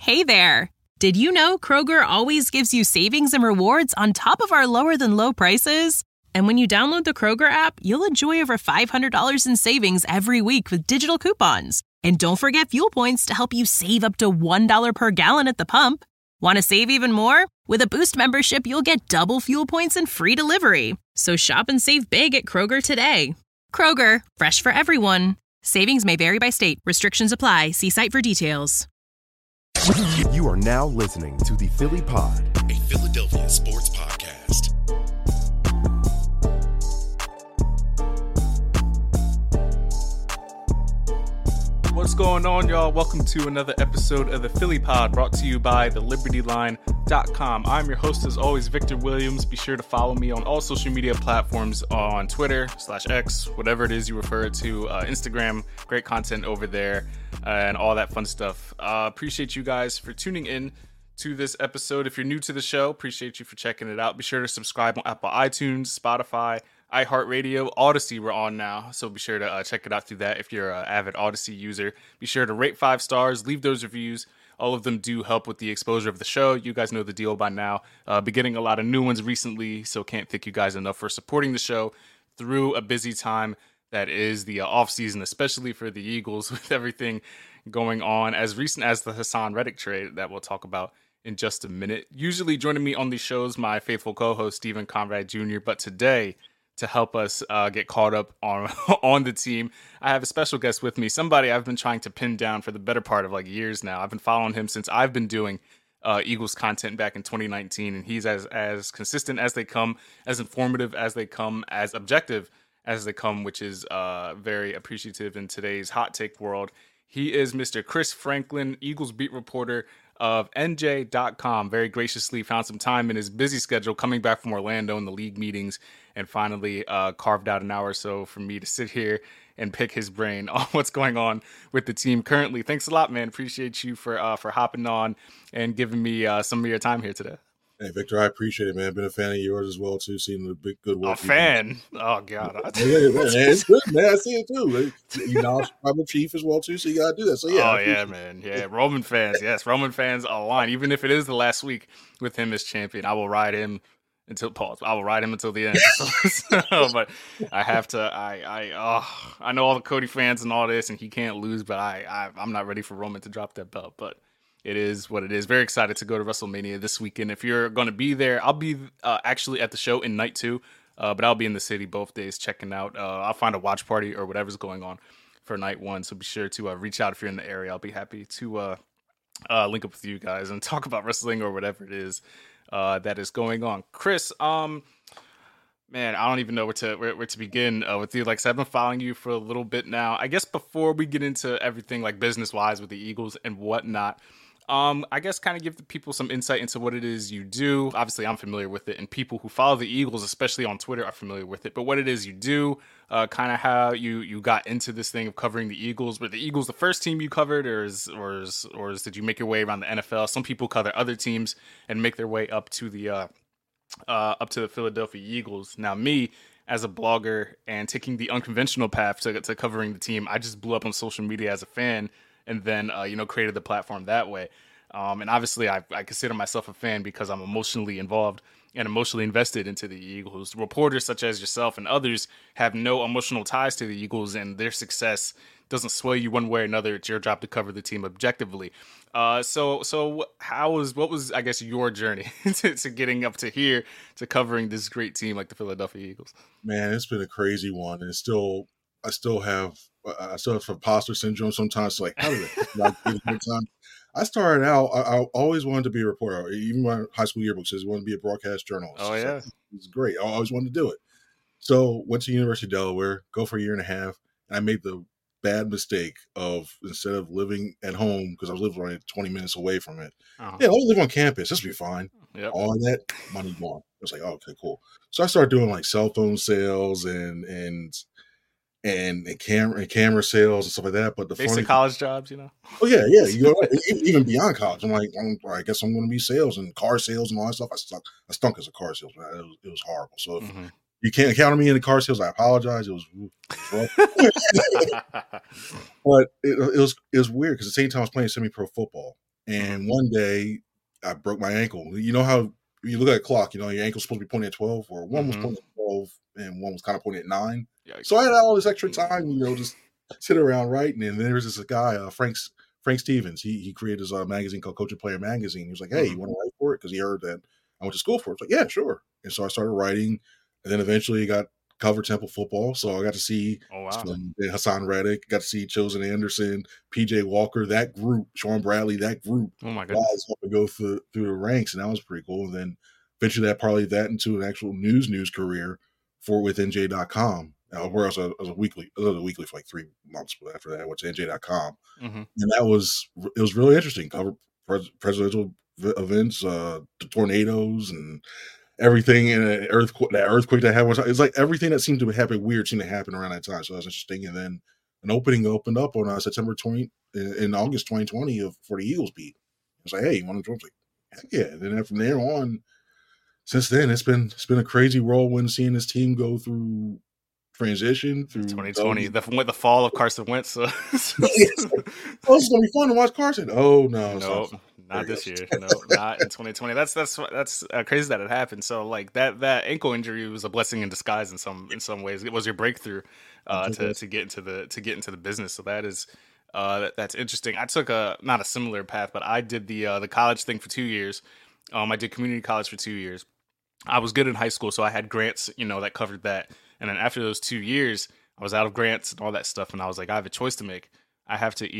Hey there! Did you know Kroger always gives you savings and rewards on top of our lower-than-low prices? And when you download the Kroger app, you'll enjoy over $500 in savings every week with digital coupons. And don't forget fuel points to help you save up to $1 per gallon at the pump. Want to save even more? With a Boost membership, you'll get double fuel points and free delivery. So shop and save big at Kroger today. Kroger, fresh for everyone. Savings may vary by state. Restrictions apply. See site for details. You are now listening to the Philly Pod, a Philadelphia sports podcast. What's going on, y'all? Welcome to another episode of the Philly Pod, brought to you by thelibertyline.com. I'm your host, as always, Victor Williams. Be sure to follow me on all social media platforms on Twitter /X, whatever it is you refer to, Instagram. Great content over there and all that fun stuff. Appreciate you guys for tuning in to this episode. If you're new to the show, appreciate you for checking it out. Be sure to subscribe on Apple iTunes, Spotify, iHeartRadio, Odyssey we're on now, so be sure to check it out through that if you're an avid Odyssey user. Be sure to rate 5 stars, leave those reviews. All of them do help with the exposure of the show. You guys know the deal by now. Been getting a lot of new ones recently, so can't thank you guys enough for supporting the show through a busy time that is the off season, especially for the Eagles with everything going on as recent as the Hassan Reddick trade that we'll talk about in just a minute. Usually joining me on these shows, my faithful co-host Stephen Conrad Jr., but today, to help us get caught up on the team, I have a special guest with me, somebody I've been trying to pin down for the better part of like years now. I've been following him since I've been doing Eagles content back in 2019, and he's as consistent as they come, as informative as they come, as objective as they come, which is very appreciative in today's hot take world. He is Mr. Chris Franklin, Eagles beat reporter of NJ.com. Very graciously found some time in his busy schedule coming back from Orlando in the league meetings, and finally carved out an hour or so for me to sit here and pick his brain on what's going on with the team currently. Thanks a lot, man. Appreciate you for hopping on and giving me some of your time here today. Hey, Victor, I appreciate it, man. Been a fan of yours as well, too. Seeing the big good work. A fan? Oh, God. Yeah, man, it's good, man. I see it, too. You know, I'm a Chief as well, too, so you got to do that. So, yeah. Oh, yeah, man. Yeah, Roman fans. Yes, Roman fans align. Even if it is the last week with him as champion, I will ride him until the end. But I have to. I know all the Cody fans and all this, and he can't lose. But I'm not ready for Roman to drop that belt. But it is what it is. Very excited to go to WrestleMania this weekend. If you're going to be there, I'll be actually at the show in night 2. But I'll be in the city both days checking out. I'll find a watch party or whatever's going on for night 1. So be sure to reach out if you're in the area. I'll be happy to link up with you guys and talk about wrestling or whatever it is that is going on. Chris, man, I don't even know where to begin with you. Like I said, I've been following you for a little bit now. I guess before we get into everything like business-wise with the Eagles and whatnot, I guess kind of give the people some insight into what it is you do. Obviously, I'm familiar with it, and people who follow the Eagles, especially on Twitter, are familiar with it. But what it is you do, kind of how you got into this thing of covering the Eagles. Were the Eagles the first team you covered, or did you make your way around the NFL? Some people cover other teams and make their way up to the Philadelphia Eagles. Now, me, as a blogger and taking the unconventional path to covering the team, I just blew up on social media as a fan, and then created the platform that way. And obviously, I consider myself a fan because I'm emotionally involved and emotionally invested into the Eagles. Reporters such as yourself and others have no emotional ties to the Eagles, and their success doesn't sway you one way or another. It's your job to cover the team objectively. So what was I guess your journey to getting up to here to covering this great team like the Philadelphia Eagles? Man, it's been a crazy one, and I still have imposter syndrome sometimes. Like, how did it? I started out, I always wanted to be a reporter. Even my high school yearbook says I wanted to be a broadcast journalist. Oh, yeah. It's great. I always wanted to do it. So went to University of Delaware, go for a year and a half, and I made the bad mistake of, instead of living at home, because I was living only 20 minutes away from it, I'll live on campus. This will be fine. Yep. All that, money gone. I was like, oh, okay, cool. So I started doing like cell phone sales and camera sales and stuff like that. But the basic college jobs, you know. Oh yeah. You know, even beyond college, I'm like, I guess I'm going to be sales and car sales and all that stuff. I stunk as a car salesman. It was horrible. So if you can't count on me in the car sales, I apologize. It was rough. But it was weird because at the same time I was playing semi-pro football, And one day I broke my ankle. You know how you look at a clock, your ankle's supposed to be pointing at 12, or one was pointing at 12 and one was kind of pointing at 9. Yikes. So I had all this extra time, just sit around writing. And then there was this guy, Frank Stevens. He created his magazine called Coach and Player Magazine. He was like, hey, you want to write for it? Because he heard that I went to school for it. I was like, yeah, sure. And so I started writing, and then eventually got covered Temple football. So I got to see Hassan Reddick, got to see Chosen Anderson, PJ Walker, that group, Sean Bradley, that group. Oh my goodness. Rise up and go through the ranks, and that was pretty cool. And then eventually that parlayed that into an actual news career with NJ.com. Where I was a weekly for like 3 months, but after that I went to NJ.com. And it was really interesting. Covered presidential events, the tornadoes and everything, and that earthquake that happened. It's like everything that seemed to happen weird seemed to happen around that time. So that was interesting. And then an opening opened up on September 20 in August 2020 for the Eagles beat. I was like, hey, you want to join? Like, heck yeah. And then from there on, since then it's been a crazy whirlwind seeing this team go through transition through 2020, the fall of Carson Wentz. So. It's gonna be fun to watch Carson. Oh no, not this year. No, not in 2020. That's crazy that it happened. So like that ankle injury was a blessing in disguise in some ways. It was your breakthrough to get into the business. So that is that's interesting. I took not a similar path, but I did the college thing for 2 years. I did community college for 2 years. I was good in high school, so I had grants, that covered that. And then after those 2 years, I was out of grants and all that stuff. And I was like, I have a choice to make. I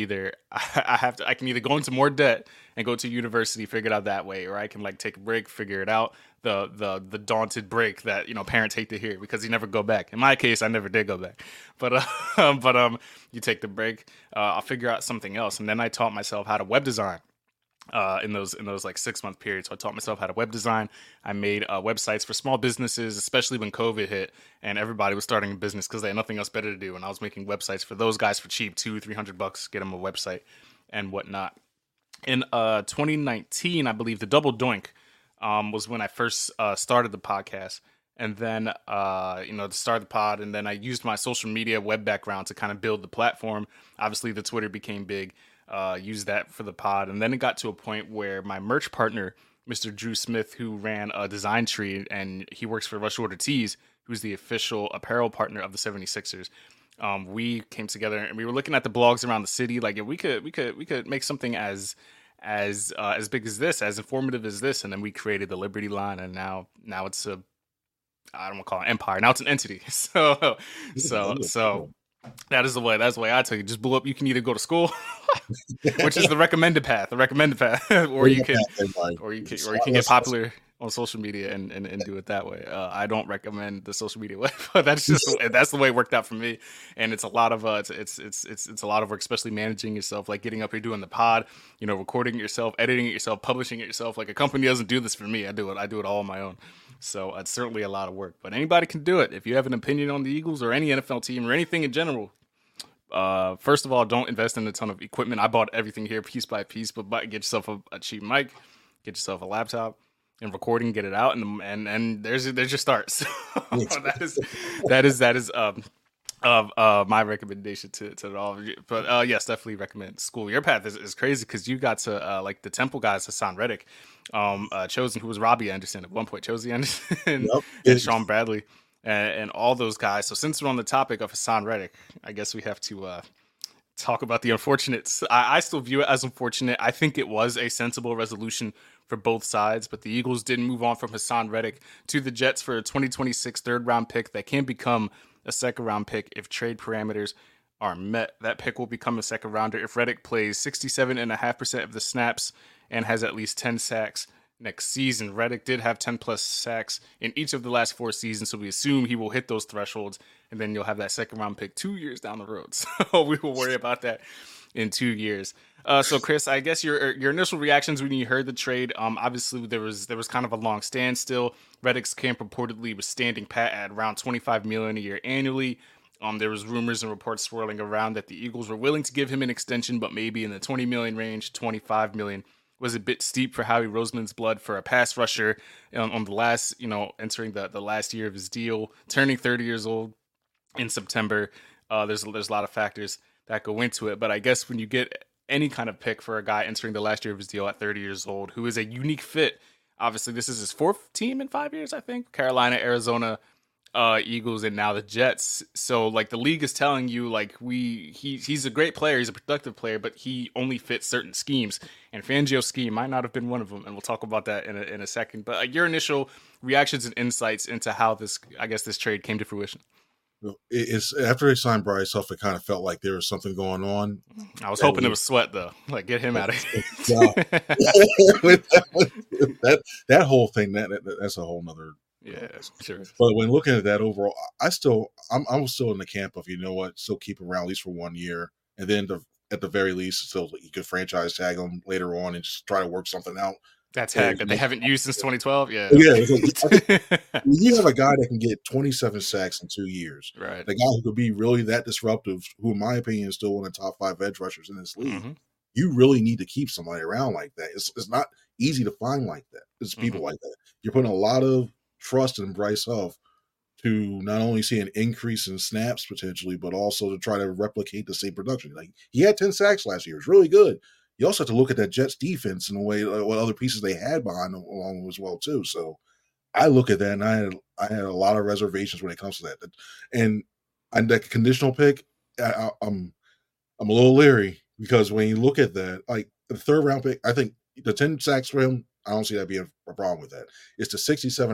can either go into more debt and go to university, figure it out that way, or I can like take a break, figure it out. The daunted break that, parents hate to hear because you never go back. In my case, I never did go back, but you take the break, I'll figure out something else. And then I taught myself how to web design. In those like 6-month periods. So I taught myself how to web design. I made websites for small businesses, especially when COVID hit and everybody was starting a business because they had nothing else better to do. And I was making websites for those guys for cheap, $200-$300, get them a website and whatnot. In 2019, I believe the Double Doink was when I first started the podcast. And then, to start the pod, and then I used my social media web background to kind of build the platform. Obviously, the Twitter became big. Used that for the pod, and then it got to a point where my merch partner, Mr. Drew Smith, who ran a Design Tree, and he works for Rush Order Tees, who's the official apparel partner of the 76ers. We came together and we were looking at the blogs around the city, like if we could make something as big as this, as informative as this, and then we created the Liberty line, and now it's I don't want to call it an empire. Now it's an entity. So. That is the way. That's the way I took it. Just blew up. You can either go to school, which is the recommended path, or you can get popular on social media and do it that way. I don't recommend the social media way, but that's the way it worked out for me. And it's a lot of it's a lot of work, especially managing yourself, like getting up here doing the pod, recording it yourself, editing it yourself, publishing it yourself. Like a company doesn't do this for me. I do it all on my own. So it's certainly a lot of work, but anybody can do it. If you have an opinion on the Eagles or any NFL team or anything in general, first of all, don't invest in a ton of equipment. I bought everything here piece by piece, but get yourself a cheap mic, get yourself a laptop, and recording, get it out, and there's your start. So that is my recommendation to all of you. But yes, definitely recommend school. Your path is crazy because you got to like the Temple guys, Hassan Reddick, Chosen, who was Robbie Anderson at one point, Chosen Anderson, and Sean Bradley, and all those guys. So since we're on the topic of Hassan Reddick, I guess we have to talk about the unfortunates. I still view it as unfortunate. I think it was a sensible resolution for both sides, but the Eagles didn't move on from Hassan Reddick to the Jets for a 2026 third-round pick that can become a second-round pick if trade parameters are met. That pick will become a second-rounder if Reddick plays 67.5% of the snaps and has at least 10 sacks next season. Reddick did have 10-plus sacks in each of the last 4 seasons, so we assume he will hit those thresholds, and then you'll have that second-round pick 2 years down the road. So we will worry about that in 2 years. So, Chris, I guess your initial reactions when you heard the trade, obviously there was kind of a long standstill. Reddick's camp reportedly was standing pat at around $25 million a year annually. There was rumors and reports swirling around that the Eagles were willing to give him an extension, but maybe in the $20 million range. $25 million was a bit steep for Howie Roseman's blood for a pass rusher on the last, entering the last year of his deal, turning 30 years old in September. There's a lot of factors that go into it, but I guess when you get any kind of pick for a guy entering the last year of his deal at 30 years old, who is a unique fit. Obviously, this is his fourth team in 5 years, I think. Carolina, Arizona, Eagles, and now the Jets. So like the league is telling you like he's a great player, he's a productive player, but he only fits certain schemes. And Fangio's scheme might not have been one of them, and we'll talk about that in a second. But your initial reactions and insights into how this trade came to fruition. It's after they signed Bryce Huff, it kind of felt like there was something going on. I was hoping it was Sweat though. Like get him out of here. that whole thing that's a whole nother. Yeah, sure. But when looking at that overall, I'm still in the camp of, you know what, still keep him around at least for 1 year, and then at the very least, still you could franchise tag him later on and just try to work something out. That tag that they haven't used since 2012. Yeah. You have a guy that can get 27 sacks in 2 years. Right. The guy who could be really that disruptive, who in my opinion is still one of the top 5 edge rushers in this league. Mm-hmm. You really need to keep somebody around like that. It's not easy to find like that. It's people like that. You're putting a lot of trust in Bryce Huff to not only see an increase in snaps potentially, but also to try to replicate the same production. Like he had 10 sacks last year. It's really good. You also have to look at that Jets defense in a way, what other pieces they had behind them along as well too. So I look at that and I had a lot of reservations when it comes to that. And that conditional pick, I'm a little leery because when you look at that, like the 3rd round pick, I think the 10 sacks for him, I don't see that being a problem with that. It's the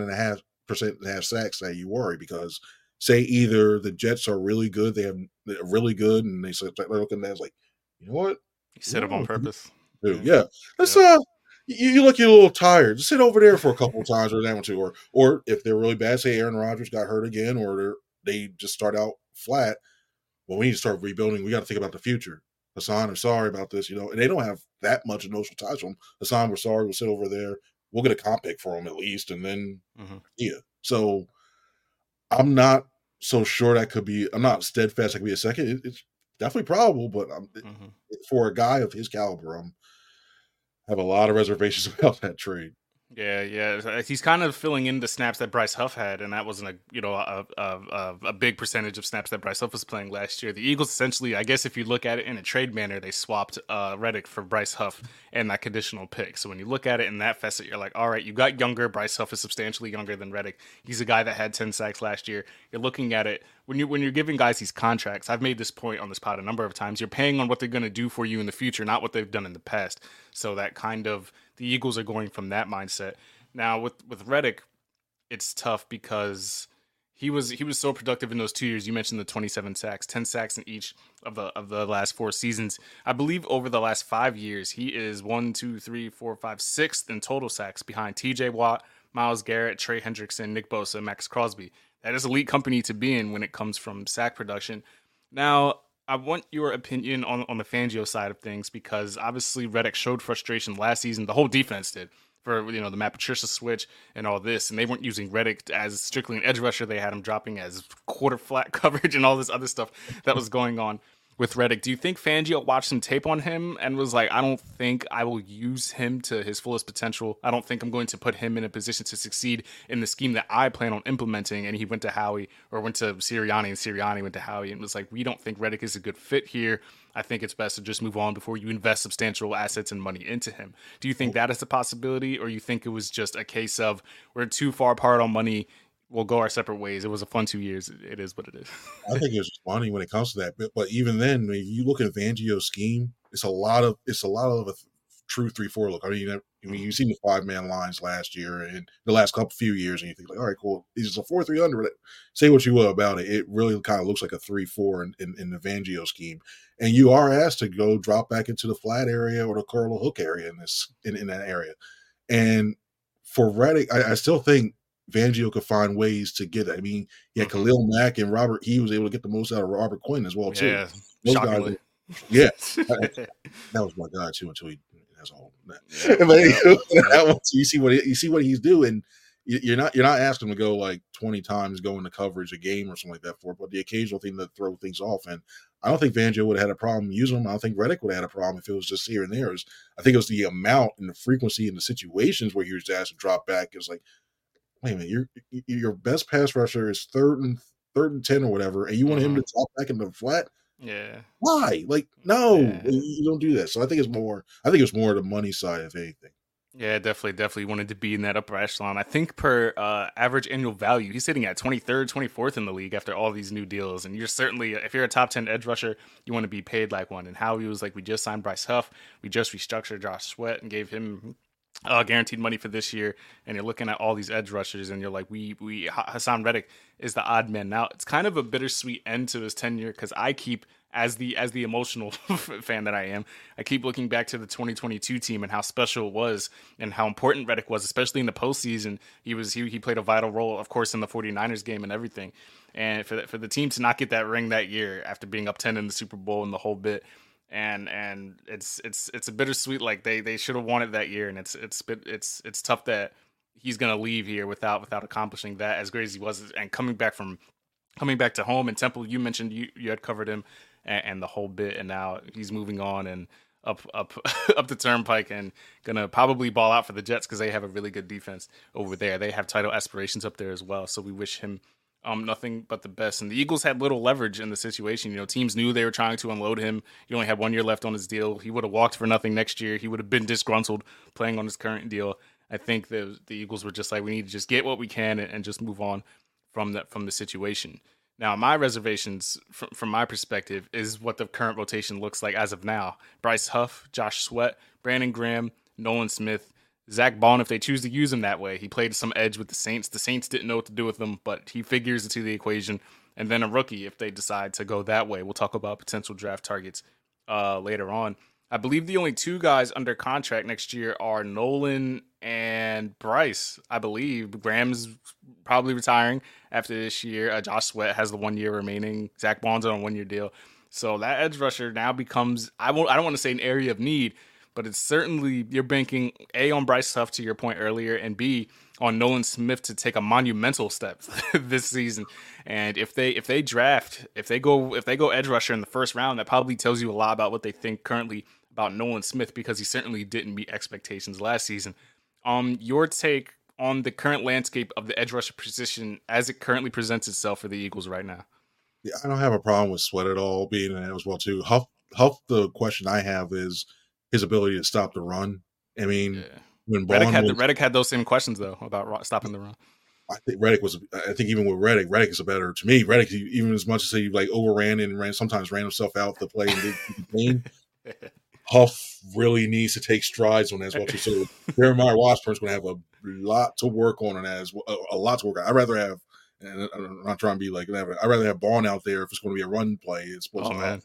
67.5% sacks that you worry because say either the Jets are really good, they're really good, and they start looking at that as like, you know what? You set up on purpose. Dude, yeah. Let's you look a little tired. Just sit over there for a couple of times or that one too. Or if they're really bad, say Aaron Rodgers got hurt again, or they just start out flat. Well, we need to start rebuilding. We got to think about the future. Hassan, I'm sorry about this, and they don't have that much emotional ties to him. Hassan, we're sorry. We'll sit over there. We'll get a comp pick for him at least, and then So I'm not so sure that could be. I'm not steadfast that could be a second. It's definitely probable, but for a guy of his caliber, I have a lot of reservations about that trade. Yeah. He's kind of filling in the snaps that Bryce Huff had, and that wasn't a big percentage of snaps that Bryce Huff was playing last year. The Eagles essentially, I guess if you look at it in a trade manner, they swapped Reddick for Bryce Huff and that conditional pick. So when you look at it in that facet, you're like, all right, you got younger. Bryce Huff is substantially younger than Reddick. He's a guy that had 10 sacks last year. You're looking at it when you're giving guys these contracts. I've made this point on this pod a number of times. You're paying on what they're going to do for you in the future, not what they've done in the past. So that kind of the Eagles are going from that mindset. Now with Reddick, it's tough because he was so productive in those 2 years. You mentioned the 27 sacks, 10 sacks in each of the last 4 seasons. I believe over the last 5 years, he is 6th in total sacks behind T.J. Watt, Myles Garrett, Trey Hendrickson, Nick Bosa, Max Crosby. That is elite company to be in when it comes from sack production. Now, I want your opinion on the Fangio side of things because obviously Reddick showed frustration last season. The whole defense did for the Matt Patricia switch and all this, and they weren't using Reddick as strictly an edge rusher. They had him dropping as quarter flat coverage and all this other stuff that was going on with Reddick. Do you think Fangio watched some tape on him and was like, I don't think I will use him to his fullest potential. I don't think I'm going to put him in a position to succeed in the scheme that I plan on implementing. And he went to Howie or went to Sirianni, and Sirianni went to Howie and was like, we don't think Reddick is a good fit here. I think it's best to just move on before you invest substantial assets and money into him. Do you think that is a possibility, or you think it was just a case of we're too far apart on money, we'll go our separate ways? It was a fun 2 years. It is what it is. I think it's funny when it comes to that. But even then, when you look at Fangio's scheme, it's a lot of a true 3-4 look. I mean, you've seen the 5-man lines last year and the last few years, and you think like, all right, cool. It's a 4-3 under. Say what you will about it, it really kind of looks like a 3-4 in the Fangio scheme. And you are asked to go drop back into the flat area or the curl hook area in that area. And for Reddick, I still think Fangio could find ways to get it. I mean, yeah, Khalil Mack and Robert, he was able to get the most out of Robert Quinn as well, too. Yeah, shockingly. That was my guy, too, until he has a whole that one, you see what he's doing. You're not asking him to go like 20 times, go into coverage a game or something like that for it, but the occasional thing to throw things off. And I don't think Fangio would have had a problem using him. I don't think Reddick would have had a problem if it was just here and there. I think it was the amount and the frequency and the situations where he was asked to drop back. It's like, wait a minute, your best pass rusher is third and 10 or whatever, and you want him to drop back into the flat? Yeah. Why? Like, no, Yeah. you don't do that. So I think it's more the money side of anything. Yeah, definitely wanted to be in that upper echelon. I think per average annual value, he's sitting at 23rd, 24th in the league after all these new deals. And you're certainly, if you're a top 10 edge rusher, you want to be paid like one. And Howie was like, we just signed Bryce Huff. We just restructured Josh Sweat and gave him guaranteed money for this year. And you're looking at all these edge rushers and you're like, Hassan Reddick is the odd man. Now, it's kind of a bittersweet end to his tenure because I keep, as the emotional fan that I am, I keep looking back to the 2022 team and how special it was and how important Reddick was, especially in the postseason. He played a vital role, of course, in the 49ers game and everything. And for the team to not get that ring that year after being up 10 in the Super Bowl and the whole bit, and it's a bittersweet. Like they should have won it that year, and it's tough that he's gonna leave here without accomplishing that, as great as he was, and coming back to home. And Temple, you mentioned you had covered him and the whole bit, and now he's moving on and up up the turnpike and gonna probably ball out for the Jets because they have a really good defense over there. They have title aspirations up there as well, so we wish him nothing but the best. And the Eagles had little leverage in the situation. You know, teams knew they were trying to unload him. He only had 1 year left on his deal. He would have walked for nothing next year. He would have been disgruntled playing on his current deal. I think the Eagles were just like, we need to just get what we can and just move on from the situation. Now, my reservations from my perspective is what the current rotation looks like as of now. Bryce Huff, Josh Sweat, Brandon Graham, Nolan Smith, Zach Bond, if they choose to use him that way. He played some edge with the Saints. The Saints didn't know what to do with him, but he figures into the equation. And then a rookie if they decide to go that way. We'll talk about potential draft targets later on. I believe the only two guys under contract next year are Nolan and Bryce. I believe Graham's probably retiring after this year. Josh Sweat has the 1 year remaining. Zach Bond's on a 1 year deal. So that edge rusher now becomes, I don't want to say an area of need, but it's certainly, you're banking A, on Bryce Huff to your point earlier, and B, on Nolan Smith to take a monumental step this season. And if they go edge rusher in the first round, that probably tells you a lot about what they think currently about Nolan Smith, because he certainly didn't meet expectations last season. Your take on the current landscape of the edge rusher position as it currently presents itself for the Eagles right now? Yeah, I don't have a problem with Sweat at all being in it as well too. Huff, the question I have is his ability to stop the run. I mean, when Reddick had those same questions though about stopping the run. I think even with Reddick is a better, to me. Reddick, even as much as he like overran and sometimes ran himself out the play and did gain. Huff really needs to take strides on that as well too. So Jeremiah Washburn's going to have a lot to work on as well, a lot to work on. I'd rather have, and I'm not trying to be like that, I'd rather have Bond out there if it's going to be a run play. It's supposed to man.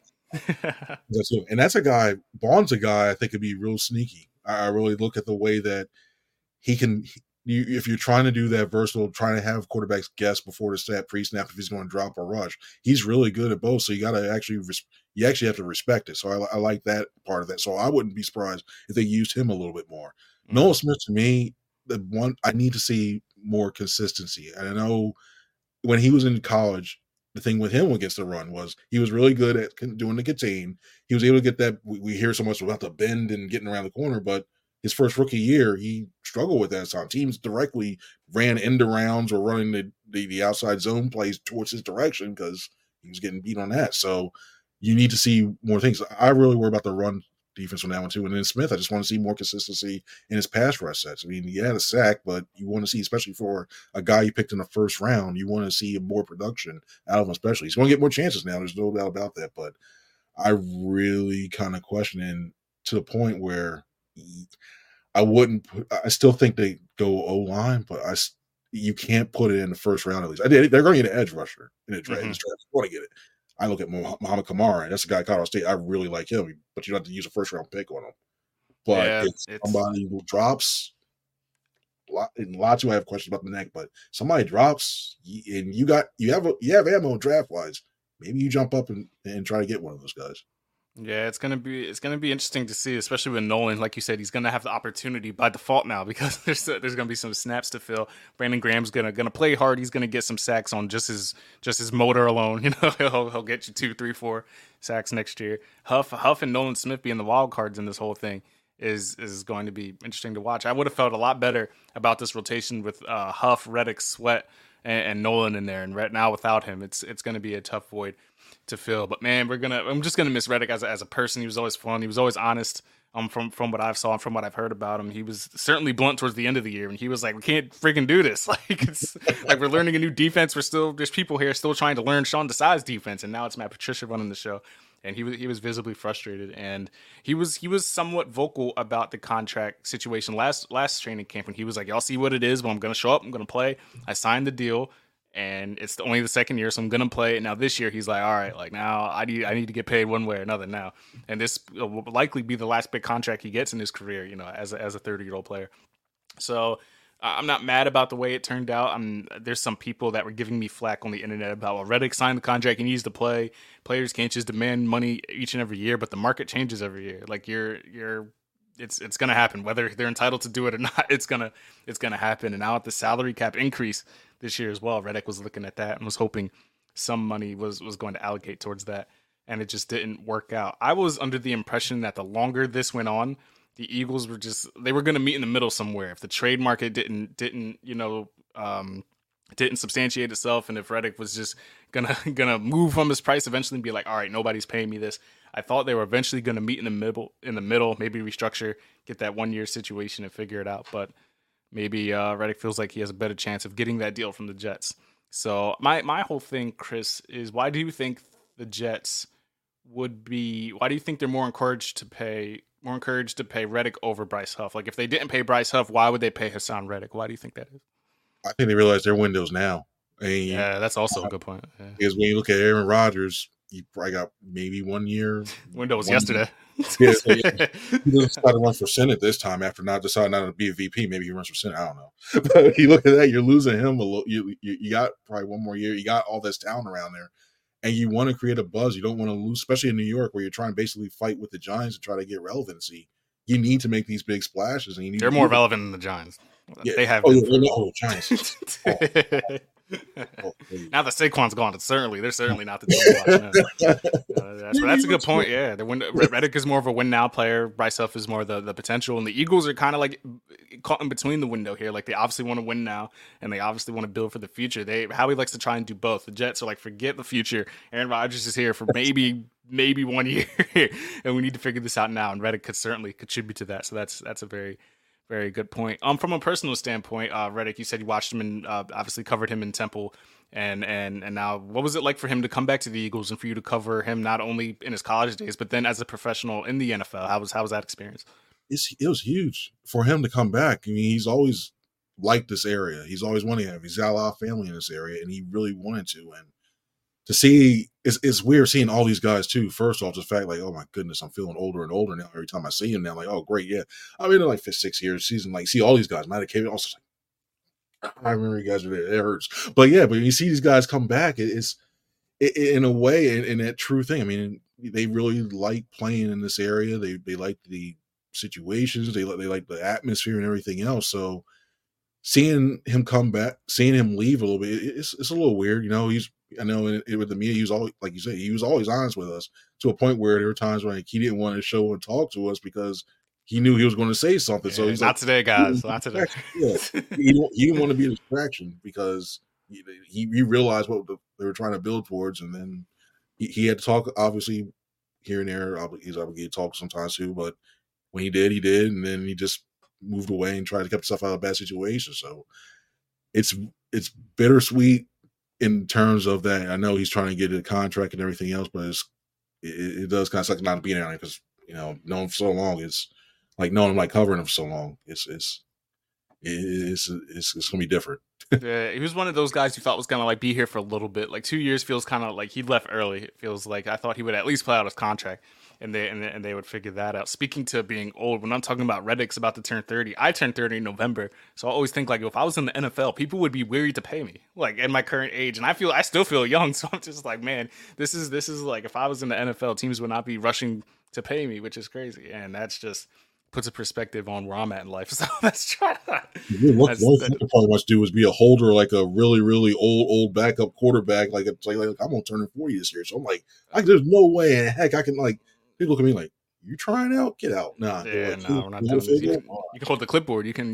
And that's a guy, Bond's a guy I think could be real sneaky. I really look at the way that he can, if you're trying to do that versatile, trying to have quarterbacks guess before the snap, pre-snap, if he's going to drop or rush, he's really good at both. So you got to actually have to respect it. So I like that part of that. So I wouldn't be surprised if they used him a little bit more. Mm-hmm. Nolan Smith, to me, the one I need to see more consistency. And I know when he was in college, the thing with him against the run was he was really good at doing the contain. He was able to get that. We hear so much about the bend and getting around the corner, but his first rookie year, he struggled with that. So teams directly ran end rounds or running the outside zone plays towards his direction because he was getting beat on that. So you need to see more things. I really worry about the run defense on that one too. And then Smith, I just want to see more consistency in his pass rush sets. I mean, he had a sack, but you want to see, especially for a guy you picked in the first round, you want to see more production out of him, especially. He's going to get more chances now. There's no doubt about that. But I really kind of question him to the point where I still think they go O-line, but you can't put it in the first round at least. They're going to get an edge rusher in the draft. They're going to get it. I look at Muhammad Kamara. That's a guy at Colorado State. I really like him, but you don't have to use a first round pick on him. But if somebody who drops, and lots of I have questions about the neck, but somebody drops, and you have ammo draft wise, maybe you jump up and try to get one of those guys. Yeah, it's gonna be interesting to see, especially with Nolan. Like you said, he's gonna have the opportunity by default now because there's gonna be some snaps to fill. Brandon Graham's gonna play hard. He's gonna get some sacks on just his motor alone. You know, he'll get you 2, 3, 4 sacks next year. Huff and Nolan Smith being the wild cards in this whole thing is going to be interesting to watch. I would have felt a lot better about this rotation with Huff, Reddick, Sweat, and Nolan in there. And right now without him, it's going to be a tough void to fill. But man, I'm just gonna miss Redick as a person. He was always fun. He was always honest. From what I've saw and from what I've heard about him, he was certainly blunt towards the end of the year, and he was like, "We can't freaking do this. Like it's like we're learning a new defense. There's people here still trying to learn Sean Desai's defense, and now it's Matt Patricia running the show." And he was visibly frustrated, and he was somewhat vocal about the contract situation last training camp when he was like, "Y'all see what it is, but I'm gonna show up. I'm gonna play. I signed the deal." And it's only the second year, so I'm gonna play it. Now this year, he's like, all right, like now I need to get paid one way or another now. And this will likely be the last big contract he gets in his career, you know, as a 30-year-old player. So I'm not mad about the way it turned out. There's some people that were giving me flack on the internet about, well, Redick signed the contract, he needs to play. Players can't just demand money each and every year, but the market changes every year. Like it's gonna happen, whether they're entitled to do it or not. It's gonna happen. And now at the salary cap increase this year as well, Redick was looking at that and was hoping some money was going to allocate towards that, and it just didn't work out. I was under the impression that the longer this went on, the Eagles were going to meet in the middle somewhere. If the trade market didn't substantiate itself, and if Redick was just gonna move from his price eventually and be like, all right, nobody's paying me this. I thought they were eventually going to meet in the middle, maybe restructure, get that 1 year situation and figure it out. But maybe Redick feels like he has a better chance of getting that deal from the Jets. So my whole thing, Chris, is why do you think the Jets why do you think they're more encouraged to pay Redick over Bryce Huff? Like if they didn't pay Bryce Huff, why would they pay Hassan Reddick? Why do you think that is? I think they realize their window's now. Yeah, that's also a good point. Yeah. Because when you look at Aaron Rodgers, he probably got maybe 1 year. Window was yesterday. Yeah, so he decided to run for Senate this time after not deciding not to be a VP. Maybe he runs for Senate. I don't know. But you look at that, you're losing him a little. You got probably 1 more year. You got all this talent around there, and you want to create a buzz. You don't want to lose, especially in New York, where you're trying to basically fight with the Giants and try to get relevancy. You need to make these big splashes, and they're more relevant than the Giants. Yeah. They have. Giants. Now that Saquon's gone, they're certainly not the team to watch. That's a good point. Yeah, Redick is more of a win now player. Bryce Huff is more the potential, and the Eagles are kind of like caught in between the window here. Like they obviously want to win now, and they obviously want to build for the future. Howie likes to try and do both. The Jets are like, forget the future. Aaron Rodgers is here for maybe 1 year, and we need to figure this out now. And Redick could certainly contribute to that. So that's a very, very good point. From a personal standpoint, Redick, you said you watched him and obviously covered him in Temple, and now what was it like for him to come back to the Eagles and for you to cover him not only in his college days but then as a professional in the NFL? How was that experience? It was huge for him to come back. I mean, he's always liked this area. He's always wanted to have. He's got a lot of family in this area, and he really wanted to. And to see, it's weird seeing all these guys too. First off, the fact like, oh my goodness, I'm feeling older and older now. Every time I see him now, like, oh great, yeah. I'm in like 6 years season, like see all these guys. Matt Cave also like, I remember you guys were there. It hurts, but yeah, but you see these guys come back, it's in a way, in that true thing. I mean, they really like playing in this area. They like the situations. They like the atmosphere and everything else. So seeing him come back, seeing him leave a little bit, it's a little weird. You know, I know with the media, he was always, like you say, he was always honest with us to a point where there were times when he didn't want to show and talk to us because he knew he was going to say something. Yeah, so he's not like, today, guys. Not today. Yeah, he didn't want to be a distraction because he realized what they were trying to build towards, and then he had to talk. Obviously, here and there, he's obligated to talk sometimes too. But when he did, and then he just moved away and tried to keep himself out of bad situations. So it's bittersweet in terms of that. I know he's trying to get a contract and everything else, but it does kind of suck not being there because knowing him for so long, it's like knowing him, like covering him for so long. It's gonna be different. Yeah, he was one of those guys who thought was gonna like be here for a little bit. Like 2 years feels kind of like he left early. It feels like I thought he would at least play out his contract, and they would figure that out. Speaking to being old, when I'm talking about Redick's about to turn 30, I turned 30 in November, so I always think like if I was in the NFL, people would be weary to pay me like at my current age, and I still feel young, so I'm just like, man, this is like if I was in the NFL, teams would not be rushing to pay me, which is crazy, and that's just puts a perspective on where I'm at in life. So let's try that. One thing to probably must do is be a holder, like a really, really old backup quarterback. Like I'm gonna turn 40 this year, so I'm like, there's no way in heck I can like. People look at me like, You trying out? Get out. Nah. Yeah, Like, no, we're not doing this. You can hold the clipboard. You can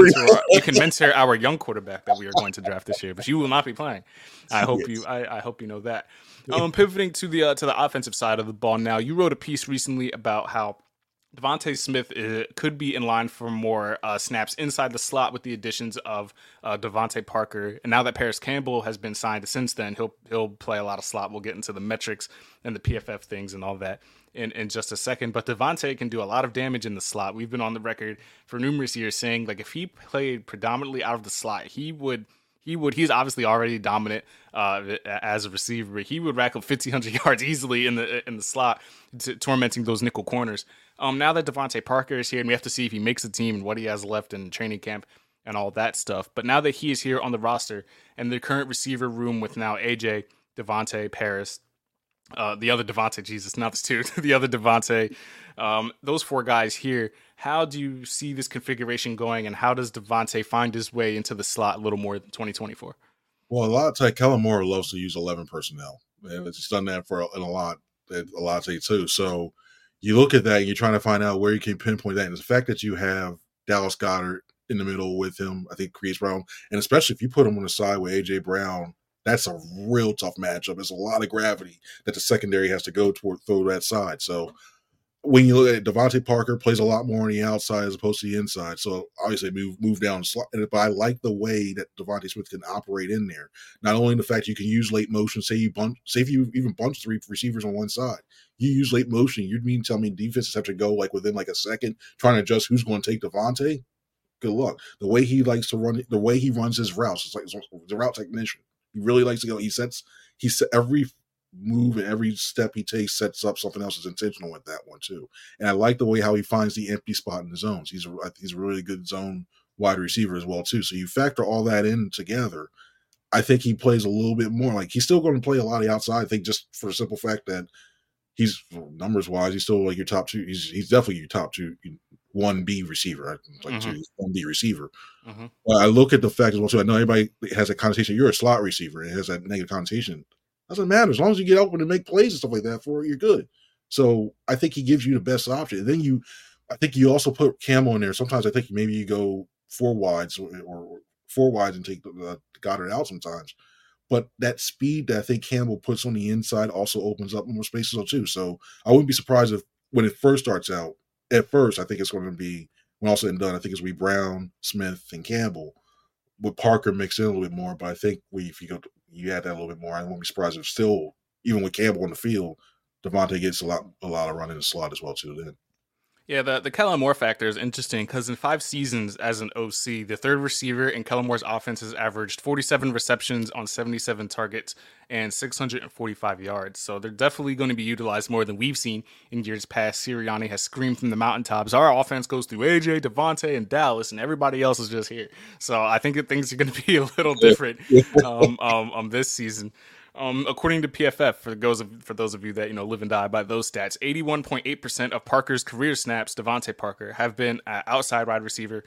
mentor our young quarterback that we are going to draft this year, but you will not be playing. I hope you know that. Pivoting to the offensive side of the ball now, you wrote a piece recently about how DeVonta Smith could be in line for more snaps inside the slot with the additions of Devontae Parker. And now that Paris Campbell has been signed since then, he'll play a lot of slot. We'll get into the metrics and the PFF things and all that in just a second. But Devontae can do a lot of damage in the slot. We've been on the record for numerous years saying, like, if he played predominantly out of the slot, he's obviously already dominant as a receiver. He would rack up 1,500 yards easily in the slot, tormenting those nickel corners. Now that Devontae Parker is here, and we have to see if he makes the team and what he has left in training camp and all that stuff. But now that he is here on the roster and the current receiver room with now AJ, Devontae, Paris, the other Devontae, Jesus, not this two, the other Devontae, those four guys here, how do you see this configuration going, and how does Devontae find his way into the slot a little more than 2024? Well, a lot of times, Kellen Moore loves to use 11 personnel, and it's done that in a lot too. So you look at that, and you're trying to find out where you can pinpoint that. And the fact that you have Dallas Goedert in the middle with him, I think creates problem. And especially if you put him on the side with AJ Brown, that's a real tough matchup. There's a lot of gravity that the secondary has to go through that side. So when you look at it, Devontae Parker plays a lot more on the outside as opposed to the inside. So obviously move down. But I like the way that Devontae Smith can operate in there. Not only the fact you can use late motion, say if you even bunch three receivers on one side, you use late motion. You mean tell me defenses have to go like within like a second trying to adjust who's going to take Devontae? Good luck. The way he likes to run, the way he runs his routes, it's like the route technician. He really likes to go. He sets every move and every step he takes sets up something else is intentional with that one too. And I like the way how he finds the empty spot in the zones. He's a really good zone wide receiver as well too. So you factor all that in together, I think he plays a little bit more. Like he's still going to play a lot of the outside. I think just for the simple fact that he's numbers wise, he's still like your top two. He's definitely your top two. 1B receiver, like 1B receiver. Mm-hmm. But I look at the fact as well too. I know everybody has a connotation. You're a slot receiver. It has that negative connotation. Doesn't matter as long as you get open and make plays and stuff like that for it, you're good. So I think he gives you the best option. And then I think you also put Campbell in there. Sometimes I think maybe you go four wides and take the Goddard out sometimes. But that speed that I think Campbell puts on the inside also opens up more spaces too. So I wouldn't be surprised if when it first starts out. At first, I think it's going to be, when all said and done, I think it's going to be Brown, Smith, and Campbell, with Parker mixed in a little bit more. But I think if you add that a little bit more, I won't be surprised if still, even with Campbell on the field, Devontae gets a lot of run in the slot as well too. Then. Yeah, the Kellen Moore factor is interesting because in 5 seasons as an OC, the third receiver in Kellen Moore's offense has averaged 47 receptions on 77 targets and 645 yards. So they're definitely going to be utilized more than we've seen in years past. Sirianni has screamed from the mountaintops, our offense goes through AJ, Devontae, and Dallas, and everybody else is just here. So I think that things are going to be a little different this season. According to PFF, for those of you that live and die by those stats, 81.8% of Parker's career snaps, Devontae Parker, have been at outside wide receiver.